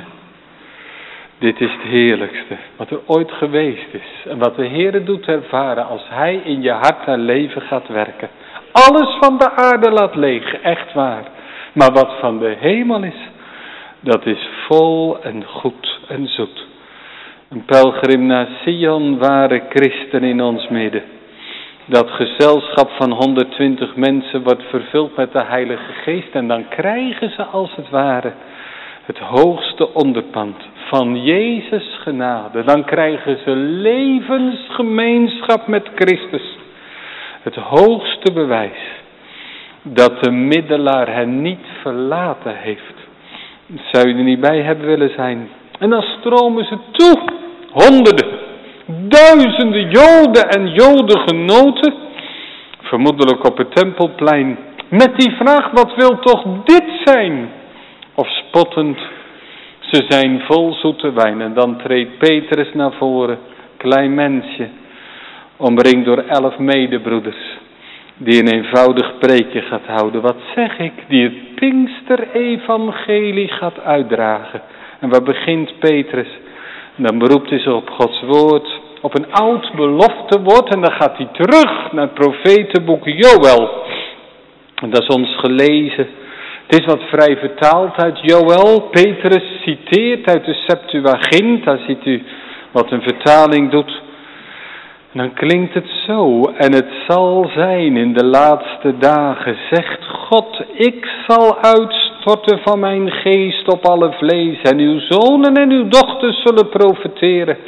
Dit is het heerlijkste wat er ooit geweest is. En wat de Heere doet ervaren als Hij in je hart en leven gaat werken. Alles van de aarde laat leeg, echt waar. Maar wat van de hemel is, dat is vol en goed en zoet. Een pelgrim naar Sion waren christen in ons midden. Dat gezelschap van honderdtwintig mensen wordt vervuld met de Heilige Geest. En dan krijgen ze als het ware het hoogste onderpand van Jezus genade. Dan krijgen ze levensgemeenschap met Christus. Het hoogste bewijs dat de middelaar hen niet verlaten heeft. Zou je er niet bij hebben willen zijn? En dan stromen ze toe. Honderden, duizenden Joden en Jodengenoten, vermoedelijk op het Tempelplein, met die vraag, wat wil toch dit zijn? Of spottend, ze zijn vol zoete wijn. En dan treedt Petrus naar voren, klein mensje, omringd door elf medebroeders, die een eenvoudig preekje gaat houden. Wat zeg ik? Die het Pinkster-evangelie gaat uitdragen. En waar begint Petrus? Dan beroept hij zich op Gods woord, op een oud beloftewoord. En dan gaat hij terug naar het profetenboek Joël. En dat is ons gelezen. Het is wat vrij vertaald uit Joël. Petrus citeert uit de Septuagint. Daar ziet u wat een vertaling doet. En dan klinkt het zo. En het zal zijn in de laatste dagen, zegt God, ik zal uitstorten van mijn geest op alle vlees. En uw zonen en uw dochters zullen profeteren.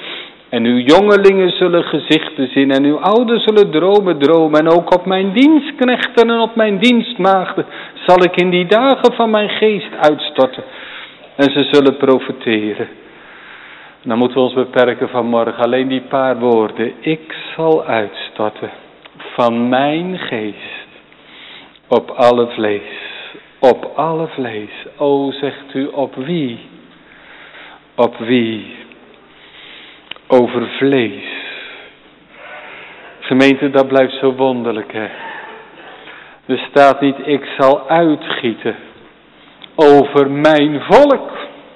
En uw jongelingen zullen gezichten zien en uw ouderen zullen dromen dromen. En ook op mijn dienstknechten en op mijn dienstmaagden zal ik in die dagen van mijn geest uitstorten. En ze zullen profeteren. Dan moeten we ons beperken vanmorgen. Alleen die paar woorden. Ik zal uitstorten van mijn geest op alle vlees. Op alle vlees. O, zegt u, op wie? Op wie? Over vlees. Gemeente, dat blijft zo wonderlijk, hè. Er staat niet, ik zal uitgieten over mijn volk.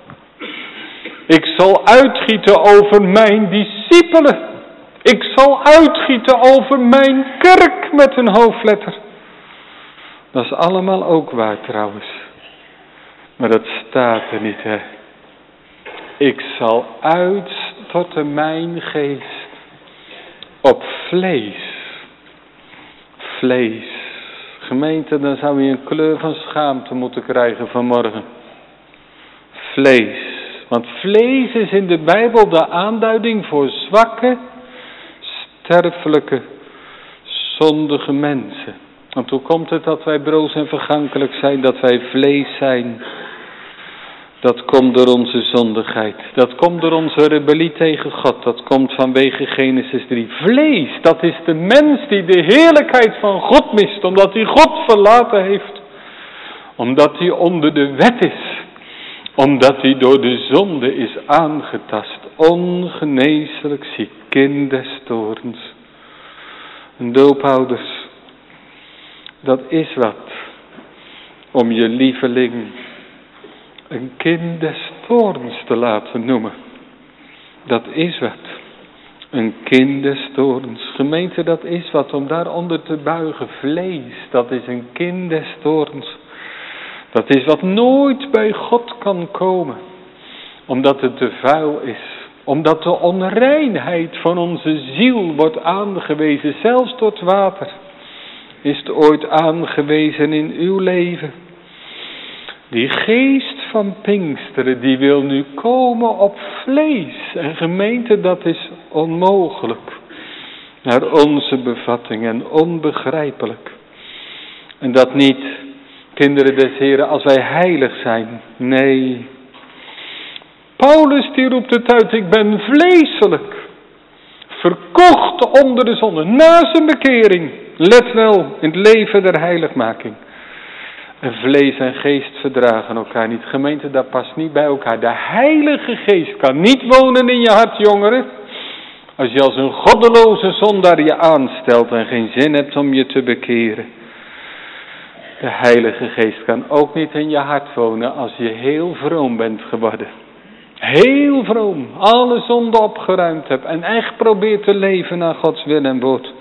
Ik zal uitgieten over mijn discipelen. Ik zal uitgieten over mijn kerk met een hoofdletter. Dat is allemaal ook waar trouwens. Maar dat staat er niet, hè. Ik zal uitstorten mijn geest op vlees. Vlees. Gemeente, dan zou je een kleur van schaamte moeten krijgen vanmorgen. Vlees. Want vlees is in de Bijbel de aanduiding voor zwakke, sterfelijke, zondige mensen. Want hoe komt het dat wij broos en vergankelijk zijn, dat wij vlees zijn? Dat komt door onze zondigheid. Dat komt door onze rebellie tegen God. Dat komt vanwege Genesis drie. Vlees, dat is de mens die de heerlijkheid van God mist. Omdat hij God verlaten heeft. Omdat hij onder de wet is. Omdat hij door de zonde is aangetast. Ongeneeslijk ziek. Kind des toorns. Een doopouders. Dat is wat. Om je lieveling een kind des toorns te laten noemen. Dat is wat. Een kind des toorns. Gemeente, dat is wat. Om daaronder te buigen. Vlees, dat is een kind des toorns. Dat is wat nooit bij God kan komen. Omdat het te vuil is. Omdat de onreinheid van onze ziel wordt aangewezen. Zelfs tot water. Is het ooit aangewezen in uw leven? Die geest van Pinksteren, die wil nu komen op vlees. En gemeente, dat is onmogelijk. Naar onze bevatting en onbegrijpelijk. En dat niet, kinderen des Heren, als wij heilig zijn. Nee. Paulus die roept het uit, ik ben vleeselijk. Verkocht onder de zonde, na zijn bekering. Let wel, in het leven der heiligmaking. En vlees en geest verdragen elkaar niet. Gemeente, dat past niet bij elkaar. De Heilige Geest kan niet wonen in je hart, jongeren. Als je als een goddeloze zondaar je aanstelt en geen zin hebt om je te bekeren. De Heilige Geest kan ook niet in je hart wonen als je heel vroom bent geworden. Heel vroom, alle zonden opgeruimd hebt en echt probeert te leven naar Gods wil en woord.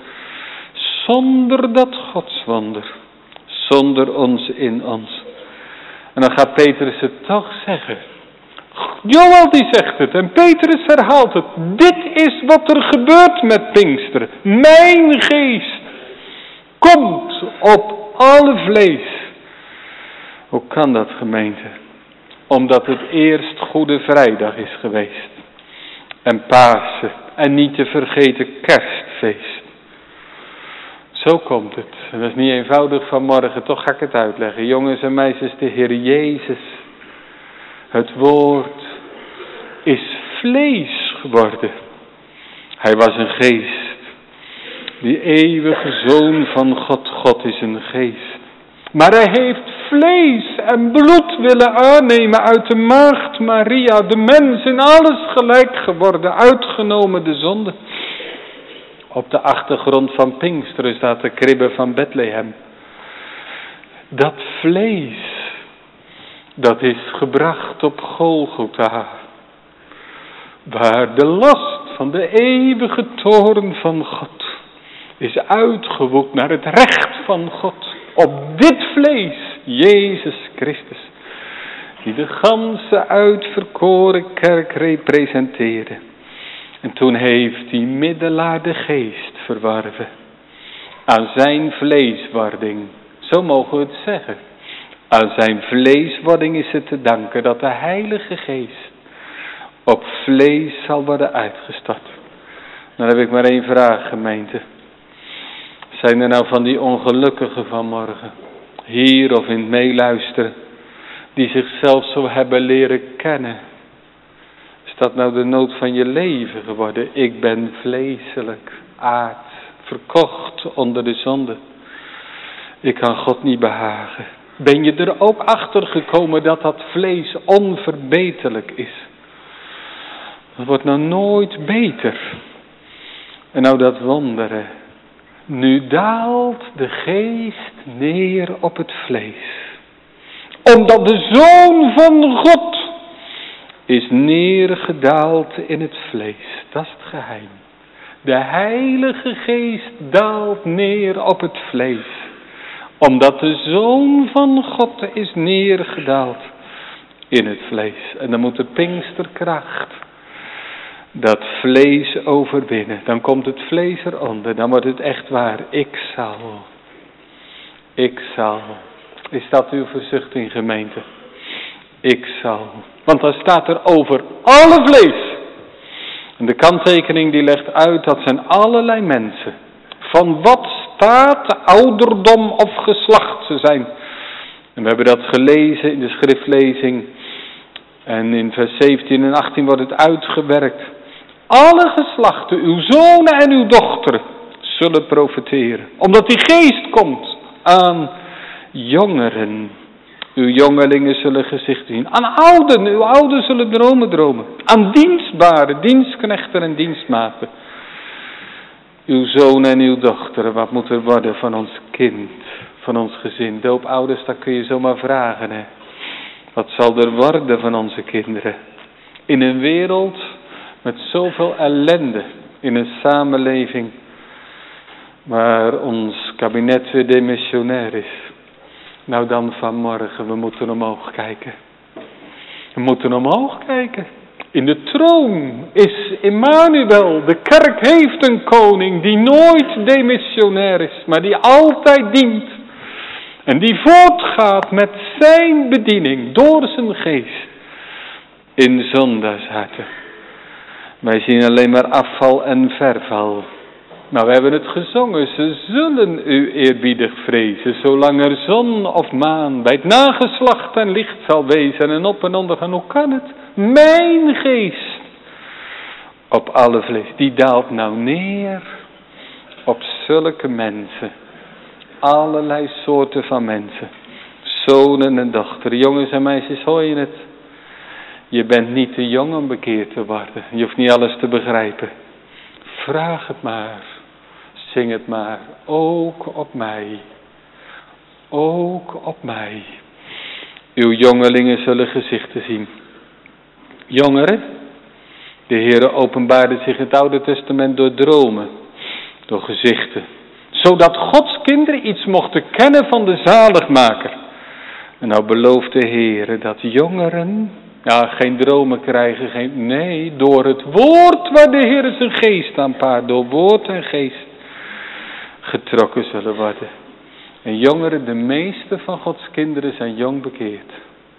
Zonder dat godswonder. Zonder ons in ons. En dan gaat Petrus het toch zeggen. Joel die zegt het en Petrus herhaalt het. Dit is wat er gebeurt met Pinksteren. Mijn geest komt op alle vlees. Hoe kan dat, gemeente? Omdat het eerst Goede Vrijdag is geweest. En Pasen. En niet te vergeten Kerstfeest. Zo komt het. En dat is niet eenvoudig vanmorgen, toch ga ik het uitleggen. Jongens en meisjes, de Heer Jezus, het woord, is vlees geworden. Hij was een geest. Die eeuwige Zoon van God, God is een geest. Maar hij heeft vlees en bloed willen aannemen uit de maagd Maria, de mens in alles gelijk geworden, uitgenomen de zonde. Op de achtergrond van Pinksteren staat de kribbe van Bethlehem. Dat vlees, dat is gebracht op Golgotha. Waar de last van de eeuwige toorn van God is uitgewoekt naar het recht van God. Op dit vlees, Jezus Christus, die de ganse uitverkoren kerk representeerde. En toen heeft die middelaar de geest verworven. Aan zijn vleeswording. Zo mogen we het zeggen. Aan zijn vleeswording is het te danken dat de Heilige Geest op vlees zal worden uitgestort. Dan heb ik maar één vraag, gemeente. Zijn er nou van die ongelukkigen vanmorgen, hier of in het meeluisteren, die zichzelf zo hebben leren kennen? Is dat nou de nood van je leven geworden? Ik ben vleeselijk, aard, verkocht onder de zonde. Ik kan God niet behagen. Ben je er ook achter gekomen dat dat vlees onverbeterlijk is? Dat wordt nou nooit beter. En nou dat wonderen. Nu daalt de geest neer op het vlees. Omdat de Zoon van God is neergedaald in het vlees. Dat is het geheim. De Heilige Geest daalt neer op het vlees. Omdat de Zoon van God is neergedaald in het vlees. En dan moet de Pinksterkracht dat vlees overwinnen. Dan komt het vlees eronder. Dan wordt het echt waar. Ik zal. Ik zal. Is dat uw verzuchting, gemeente? Ik zal. Want dan staat er over alle vlees. En de kanttekening die legt uit, dat zijn allerlei mensen. Van wat staat, ouderdom of geslacht ze zijn. En we hebben dat gelezen in de schriftlezing. En in vers zeventien en achttien wordt het uitgewerkt. Alle geslachten, uw zonen en uw dochteren, zullen profeteren. Omdat die geest komt aan jongeren. Uw jongelingen zullen gezichten zien. Aan ouden, uw ouden zullen dromen dromen. Aan dienstbaren, dienstknechten en dienstmaagden. Uw zonen en uw dochteren, wat moet er worden van ons kind, van ons gezin? Doopouders, dat kun je zomaar vragen, hè. Wat zal er worden van onze kinderen? In een wereld met zoveel ellende, in een samenleving waar ons kabinet weer demissionair is. Nou dan vanmorgen, we moeten omhoog kijken. We moeten omhoog kijken. In de troon is Immanuel. De kerk heeft een koning die nooit demissionair is, maar die altijd dient. En die voortgaat met zijn bediening door zijn geest in zondagsharten. Wij zien alleen maar afval en verval. Maar we hebben het gezongen. Ze zullen u eerbiedig vrezen, zolang er zon of maan bij het nageslacht en licht zal wezen en op en onder gaan. Hoe kan het? Mijn geest op alle vlees, die daalt nou neer op zulke mensen. Allerlei soorten van mensen. Zonen en dochteren, jongens en meisjes, hoor je het? Je bent niet te jong om bekeerd te worden. Je hoeft niet alles te begrijpen. Vraag het maar. Zing het maar. Ook op mij. Ook op mij. Uw jongelingen zullen gezichten zien. Jongeren, de Heere openbaarde zich het Oude Testament door dromen. Door gezichten. Zodat Gods kinderen iets mochten kennen van de zaligmaker. En nou belooft de Heere dat jongeren, ja, geen dromen krijgen, geen, nee, door het woord waar de Heere zijn geest aanpaart, door woord en geest getrokken zullen worden. En jongeren, de meeste van Gods kinderen zijn jong bekeerd.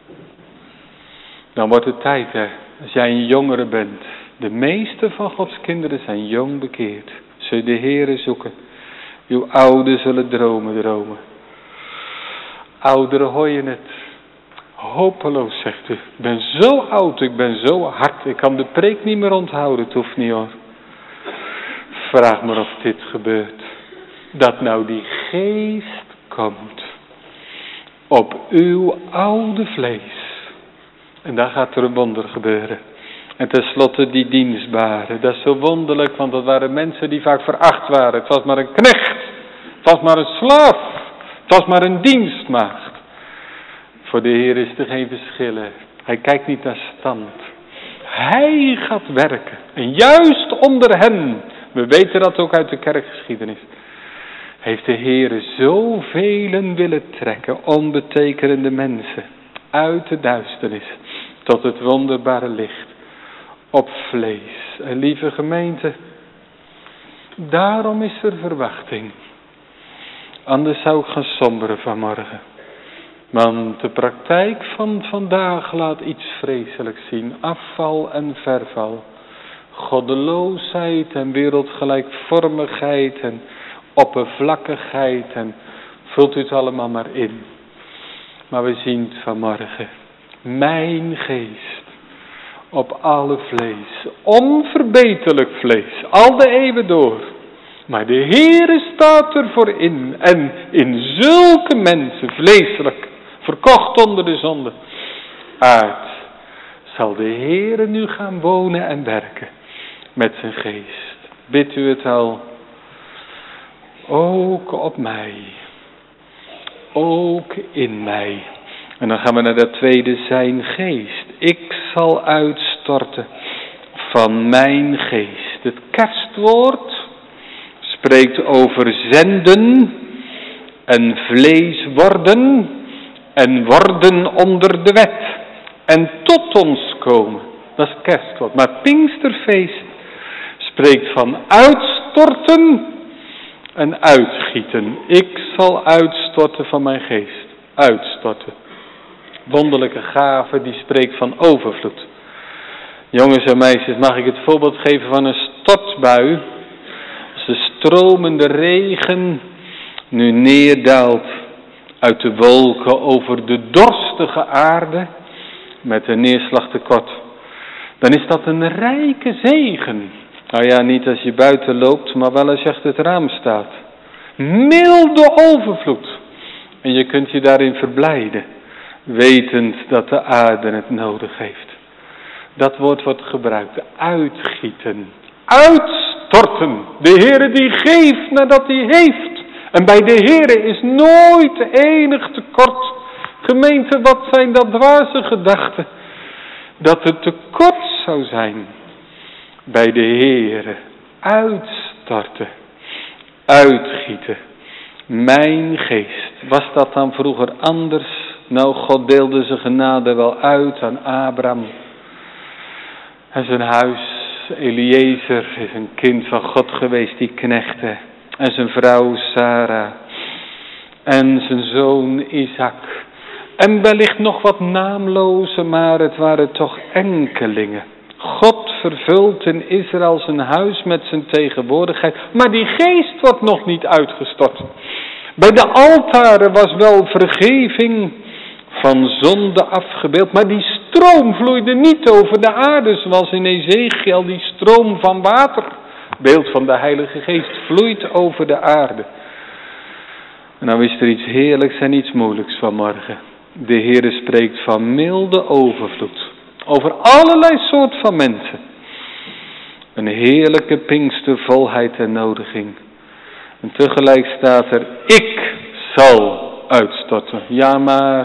Dan wordt het tijd, hè, als jij een jongere bent. De meeste van Gods kinderen zijn jong bekeerd. Zul je de Heere zoeken. Uw ouden zullen dromen dromen. Ouderen, hoor je het? Hopeloos, zegt u. Ik ben zo oud, ik ben zo hard. Ik kan de preek niet meer onthouden, het hoeft niet hoor. Vraag maar of dit gebeurt. Dat nou die geest komt op uw oude vlees. En daar gaat er een wonder gebeuren. En tenslotte die dienstbaren. Dat is zo wonderlijk, want dat waren mensen die vaak veracht waren. Het was maar een knecht. Het was maar een slaaf. Het was maar een dienstmaagd. Voor de Heer is er geen verschillen. Hij kijkt niet naar stand. Hij gaat werken. En juist onder hen, we weten dat ook uit de kerkgeschiedenis, heeft de Heer zoveel willen trekken, onbetekenende mensen, uit de duisternis tot het wonderbare licht op vlees. En lieve gemeente, daarom is er verwachting. Anders zou ik gaan somberen vanmorgen. Want de praktijk van vandaag laat iets vreselijks zien. Afval en verval. goddeloosheid en wereldgelijkvormigheid en oppervlakkigheid en vult u het allemaal maar in. Maar we zien het vanmorgen. Mijn geest op alle vlees, onverbeterlijk vlees, al de eeuwen door. Maar de Heere staat ervoor in en in zulke mensen, vleeselijk, verkocht onder de zonde, aard, zal de Heere nu gaan wonen en werken met zijn geest. Bidt u het al, ook op mij, ook in mij. En dan gaan we naar dat tweede, zijn geest. Ik zal uitstorten van mijn geest. Het kerstwoord spreekt over zenden en vlees worden en worden onder de wet. En tot ons komen. Dat is het kerstwoord. Maar het Pinksterfeest spreekt van uitstorten en uitgieten. Ik zal uitstorten van mijn geest. Uitstorten. Wonderlijke gave die spreekt van overvloed. Jongens en meisjes, mag ik het voorbeeld geven van een stortbui. Als de stromende regen nu neerdaalt uit de wolken over de dorstige aarde met een neerslagtekort, dan is dat een rijke zegen. Nou ja, niet als je buiten loopt, maar wel als je achter het raam staat. Milde overvloed. En je kunt je daarin verblijden, wetend dat de aarde het nodig heeft. Dat woord wordt gebruikt, uitgieten, uitstorten. De Heere die geeft nadat hij heeft. En bij de Heere is nooit enig tekort. Gemeente, wat zijn dat dwaze gedachten? Dat het tekort zou zijn. Bij de Heere uitstorten, uitgieten. Mijn geest. Was dat dan vroeger anders? Nou, God deelde zijn genade wel uit aan Abraham. En zijn huis, Eliezer, is een kind van God geweest, die knechten. En zijn vrouw Sarah. En zijn zoon Isaac. En wellicht nog wat naamloze, maar het waren toch enkelingen. God vervult in Israël zijn huis met zijn tegenwoordigheid. Maar die geest wordt nog niet uitgestort. Bij de altaren was wel vergeving van zonde afgebeeld. Maar die stroom vloeide niet over de aarde zoals in Ezekiel. Die stroom van water, beeld van de Heilige Geest, vloeit over de aarde. En nou is er iets heerlijks en iets moeilijks vanmorgen. De Heere spreekt van milde overvloed. Over allerlei soort van mensen. Een heerlijke Pinkstervolheid en nodiging. En tegelijk staat er, ik zal uitstorten. Ja, maar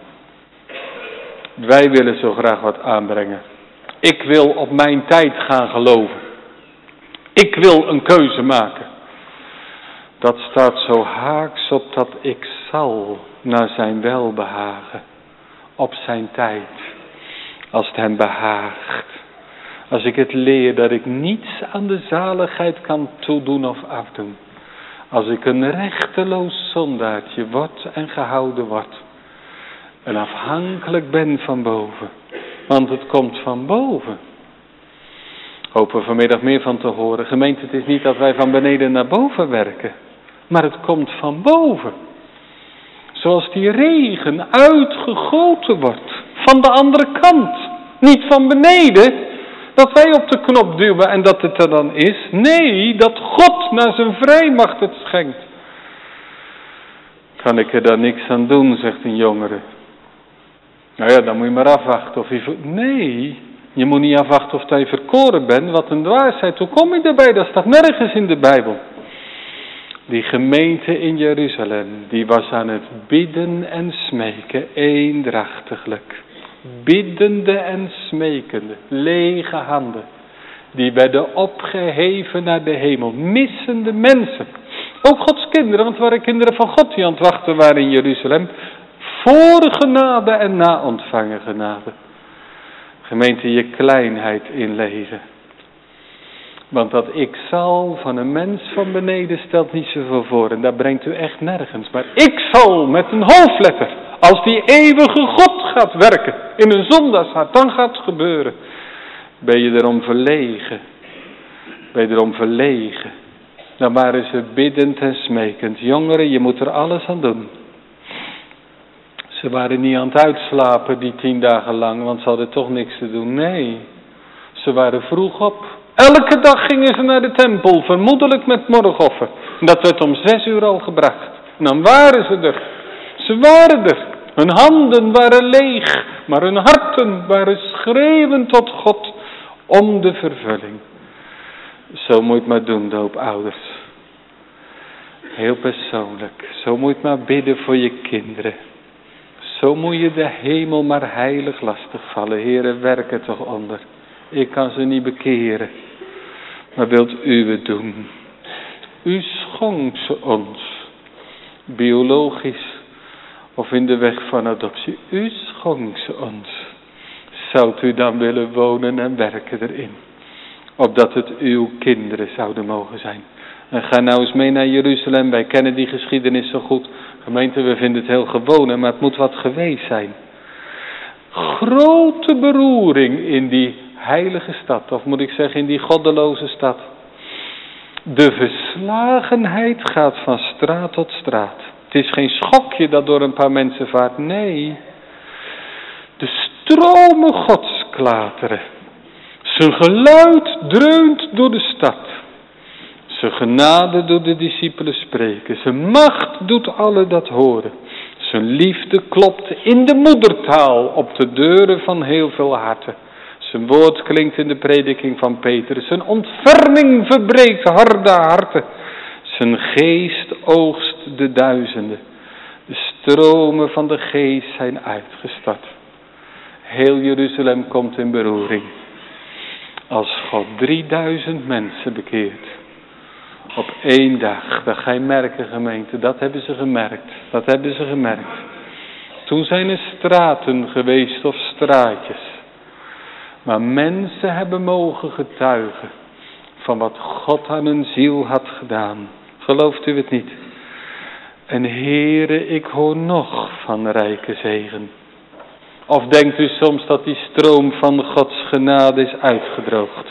wij willen zo graag wat aanbrengen. Ik wil op mijn tijd gaan geloven. Ik wil een keuze maken. Dat staat zo haaks op dat ik zal naar zijn welbehagen. Op zijn tijd. Als het hem behaagt. Als ik het leer dat ik niets aan de zaligheid kan toedoen of afdoen. Als ik een rechteloos zondaartje word en gehouden word. En afhankelijk ben van boven. Want het komt van boven. Hopen we vanmiddag meer van te horen. Gemeente, het is niet dat wij van beneden naar boven werken. Maar het komt van boven. Zoals die regen uitgegoten wordt. Van de andere kant. Niet van beneden. Dat wij op de knop duwen en dat het er dan is. Nee, dat God naar zijn vrijmacht het schenkt. Kan ik er dan niks aan doen, zegt een jongere. Nou ja, dan moet je maar afwachten of je... Nee, je moet niet afwachten of je verkoren bent. Wat een dwaasheid. Hoe kom je erbij? Dat staat nergens in de Bijbel. Die gemeente in Jeruzalem, die was aan het bidden en smeken, eendrachtiglijk. Biddende en smekende, lege handen. Die werden opgeheven naar de hemel. Missende mensen. Ook Gods kinderen, want het waren kinderen van God die aan het wachten waren in Jeruzalem. Voor genade en na ontvangen genade. Gemeente, je kleinheid inleven. Want dat ik zal van een mens van beneden stelt niet zoveel voor. En dat brengt u echt nergens. Maar ik zal met een hoofdletter. Als die eeuwige God gaat werken in een zondagshart, dan gaat het gebeuren. Ben je erom verlegen wederom verlegen. Dan waren ze biddend en smekend. Jongeren, je moet er alles aan doen. Ze waren niet aan het uitslapen die tien dagen lang, want ze hadden toch niks te doen. Nee, ze waren vroeg op. Elke dag gingen ze naar de tempel, vermoedelijk met morgenoffer. Dat werd om zes uur al gebracht. En dan waren ze er. Ze waren er. Hun handen waren leeg, maar hun harten waren schreeuwend tot God om de vervulling. Zo moet je het maar doen, doopouders. Heel persoonlijk. Zo moet je het maar bidden voor je kinderen. Zo moet je de hemel maar heilig lastigvallen. Heere, werk er toch onder. Ik kan ze niet bekeren. Maar wilt u het doen? U schonk ze ons. Biologisch of in de weg van adoptie. U schonk ze ons. Zou u dan willen wonen en werken erin? Opdat het uw kinderen zouden mogen zijn. En ga nou eens mee naar Jeruzalem. Wij kennen die geschiedenis zo goed. Gemeente, we vinden het heel gewoon, maar het moet wat geweest zijn. Grote beroering in die heilige stad. Of moet ik zeggen in die goddeloze stad. De verslagenheid gaat van straat tot straat. Het is geen schokje dat door een paar mensen vaart. Nee. De stromen Gods klateren. Zijn geluid dreunt door de stad. Zijn genade doet de discipelen spreken. Zijn macht doet alle dat horen. Zijn liefde klopt in de moedertaal op de deuren van heel veel harten. Zijn woord klinkt in de prediking van Petrus. Zijn ontferming verbreekt harde harten. Zijn geest oogst de duizenden. De stromen van de geest zijn uitgestart. Heel Jeruzalem komt in beroering. Als God drieduizend mensen bekeert. Op één dag. Dat ga je merken, gemeente. Dat hebben ze gemerkt. Dat hebben ze gemerkt. Toen zijn er straten geweest of straatjes. Maar mensen hebben mogen getuigen. Van wat God aan hun ziel had gedaan. Gelooft u het niet? En Heere, ik hoor nog van rijke zegen. Of denkt u soms dat die stroom van Gods genade is uitgedroogd?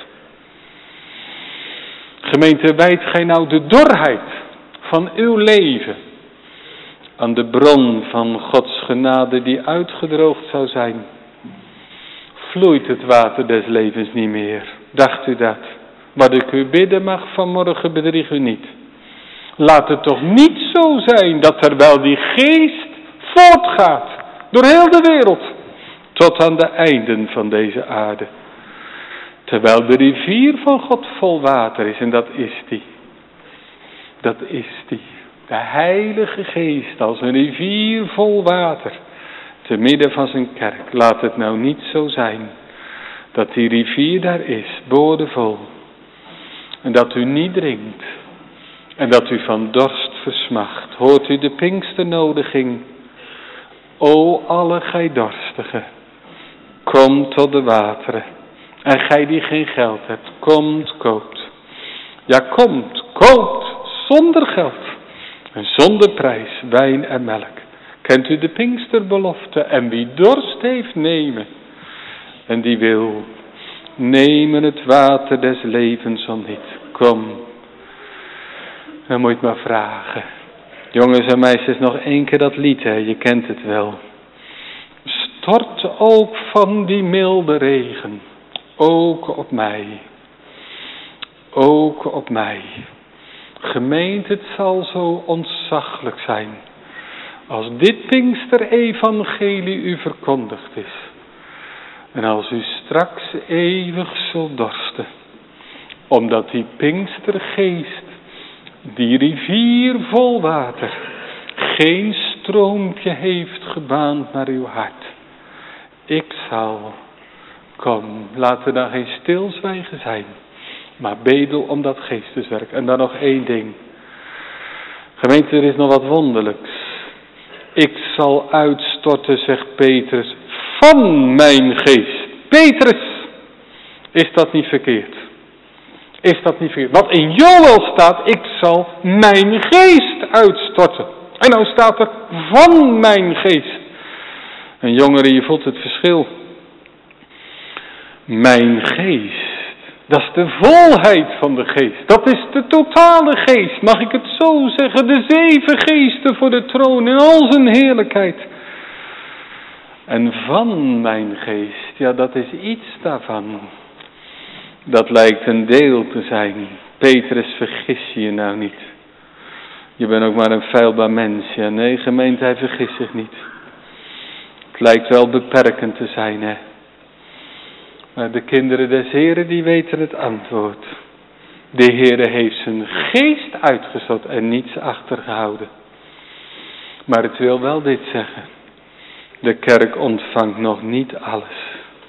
Gemeente, wijdt gij nou de dorheid van uw leven aan de bron van Gods genade die uitgedroogd zou zijn? Vloeit het water des levens niet meer? Dacht u dat? Wat ik u bidden mag vanmorgen, bedrieg u niet. Laat het toch niet zo zijn dat terwijl die geest voortgaat door heel de wereld tot aan de einden van deze aarde. Terwijl de rivier van God vol water is, en dat is die. Dat is die. De Heilige Geest als een rivier vol water. Te midden van zijn kerk. Laat het nou niet zo zijn dat die rivier daar is, boordevol. En dat u niet drinkt. En dat u van dorst versmacht. Hoort u de Pinksternodiging? O alle gij dorstigen, kom tot de wateren. En gij die geen geld hebt, komt, koopt. Ja, komt, koopt, zonder geld. En zonder prijs, wijn en melk. Kent u de Pinksterbelofte? En wie dorst heeft, nemen. En die wil, nemen het water des levens om niet. Kom. Dan moet je het maar vragen. Jongens en meisjes, nog één keer dat lied, hè? Je kent het wel. Stort ook van die milde regen. Ook op mij. Ook op mij. Gemeente, het zal zo ontzaglijk zijn. Als dit Pinkster-evangelie u verkondigd is. En als u straks eeuwig zult dorsten. Omdat die Pinkstergeest, die rivier vol water, geen stroompje heeft gebaand naar uw hart. Ik zal, kom, laat er dan geen stilzwijgen zijn. Maar bedel om dat geesteswerk. En dan nog één ding. Gemeente, er is nog wat wonderlijks. Ik zal uitstorten, zegt Petrus, van mijn geest. Petrus, is dat niet verkeerd? Is dat niet verkeerd? Wat in Joël staat, ik zal mijn geest uitstorten. En nou staat er van mijn geest. En jongeren, je voelt het verschil. Mijn geest. Dat is de volheid van de geest. Dat is de totale geest, mag ik het zo zeggen. De zeven geesten voor de troon in al zijn heerlijkheid. En van mijn geest, ja, dat is iets daarvan. Dat lijkt een deel te zijn. Petrus, vergis je nou niet. Je bent ook maar een feilbaar mens. Ja, nee, gemeente, hij vergist zich niet. Het lijkt wel beperkend te zijn, hè. Maar de kinderen des Heren, die weten het antwoord. De Heere heeft zijn geest uitgestort en niets achtergehouden. Maar het wil wel dit zeggen. De kerk ontvangt nog niet alles.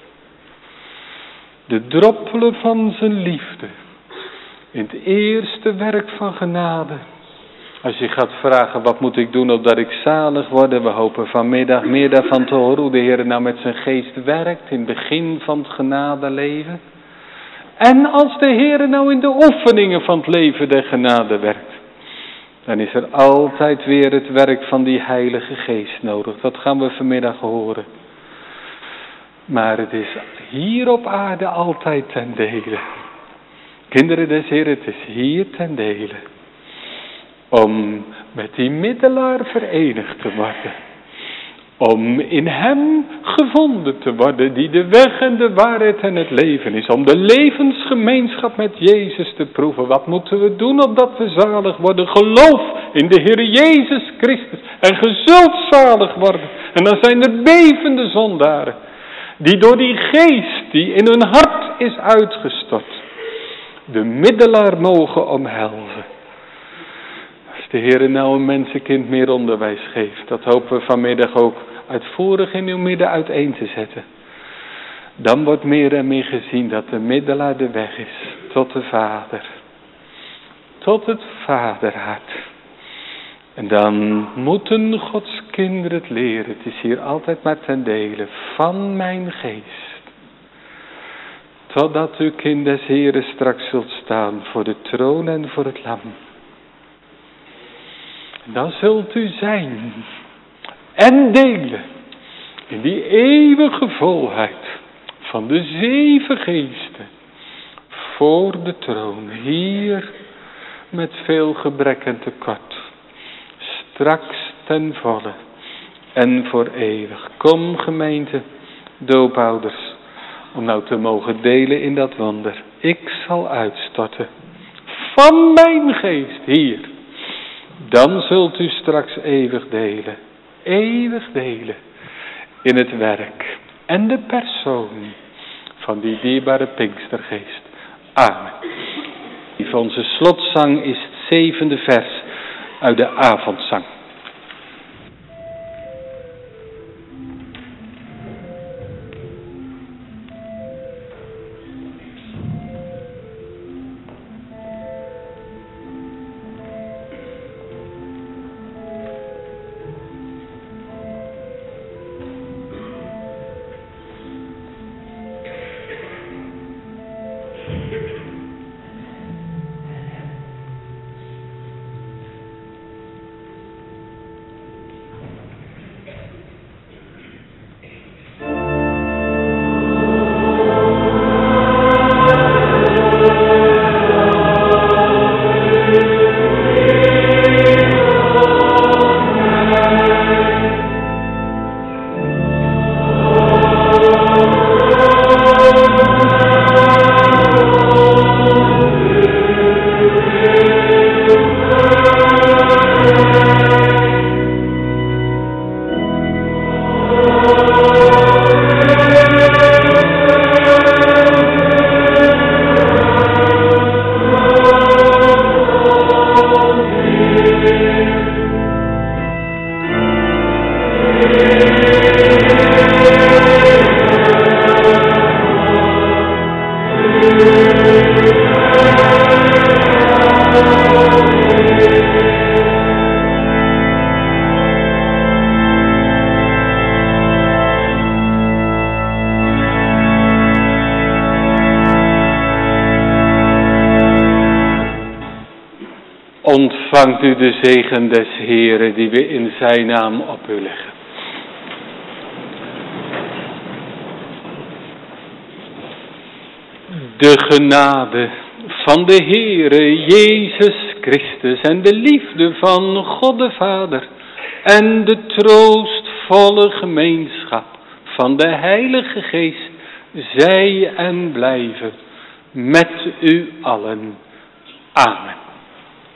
De droppelen van zijn liefde. In het eerste werk van genade. Als je gaat vragen, wat moet ik doen opdat ik zalig word? We hopen vanmiddag meer daarvan te horen hoe de Heer nou met zijn geest werkt. In het begin van het genadeleven. En als de Heer nou in de oefeningen van het leven der genade werkt. Dan is er altijd weer het werk van die Heilige Geest nodig. Dat gaan we vanmiddag horen. Maar het is hier op aarde altijd ten dele. Kinderen des Heer, het is hier ten dele. Om met die middelaar verenigd te worden. Om in hem gevonden te worden die de weg en de waarheid en het leven is. Om de levensgemeenschap met Jezus te proeven. Wat moeten we doen opdat we zalig worden? Geloof in de Heer Jezus Christus. En ge zult zalig worden. En dan zijn er bevende zondaren. Die door die geest die in hun hart is uitgestort. De middelaar mogen omhelzen. Als de Heer nou een mensenkind meer onderwijs geeft. Dat hopen we vanmiddag ook uitvoerig in uw midden uiteen te zetten. Dan wordt meer en meer gezien dat de middelaar de weg is. Tot de Vader. Tot het Vaderhart. En dan moeten Gods kinderen het leren. Het is hier altijd maar ten dele. Van mijn geest. Totdat u kind des Heren straks zult staan. Voor de troon en voor het lam. Dan zult u zijn. En delen. In die eeuwige volheid. Van de zeven geesten. Voor de troon. Hier. Met veel gebrek en tekort. Straks ten volle. En voor eeuwig. Kom gemeente. Doopouders. Om nou te mogen delen in dat wonder. Ik zal uitstorten. Van mijn geest hier. Dan zult u straks eeuwig delen. Eeuwig delen. In het werk. En de persoon. Van die dierbare Pinkstergeest. Amen. Van onze slotzang is het zevende vers. Uit de avondzang. Ontvangt u de zegen des Heren die we in zijn naam op u leggen. De genade van de Heere Jezus Christus en de liefde van God de Vader en de troostvolle gemeenschap van de Heilige Geest zij en blijven met u allen. Amen.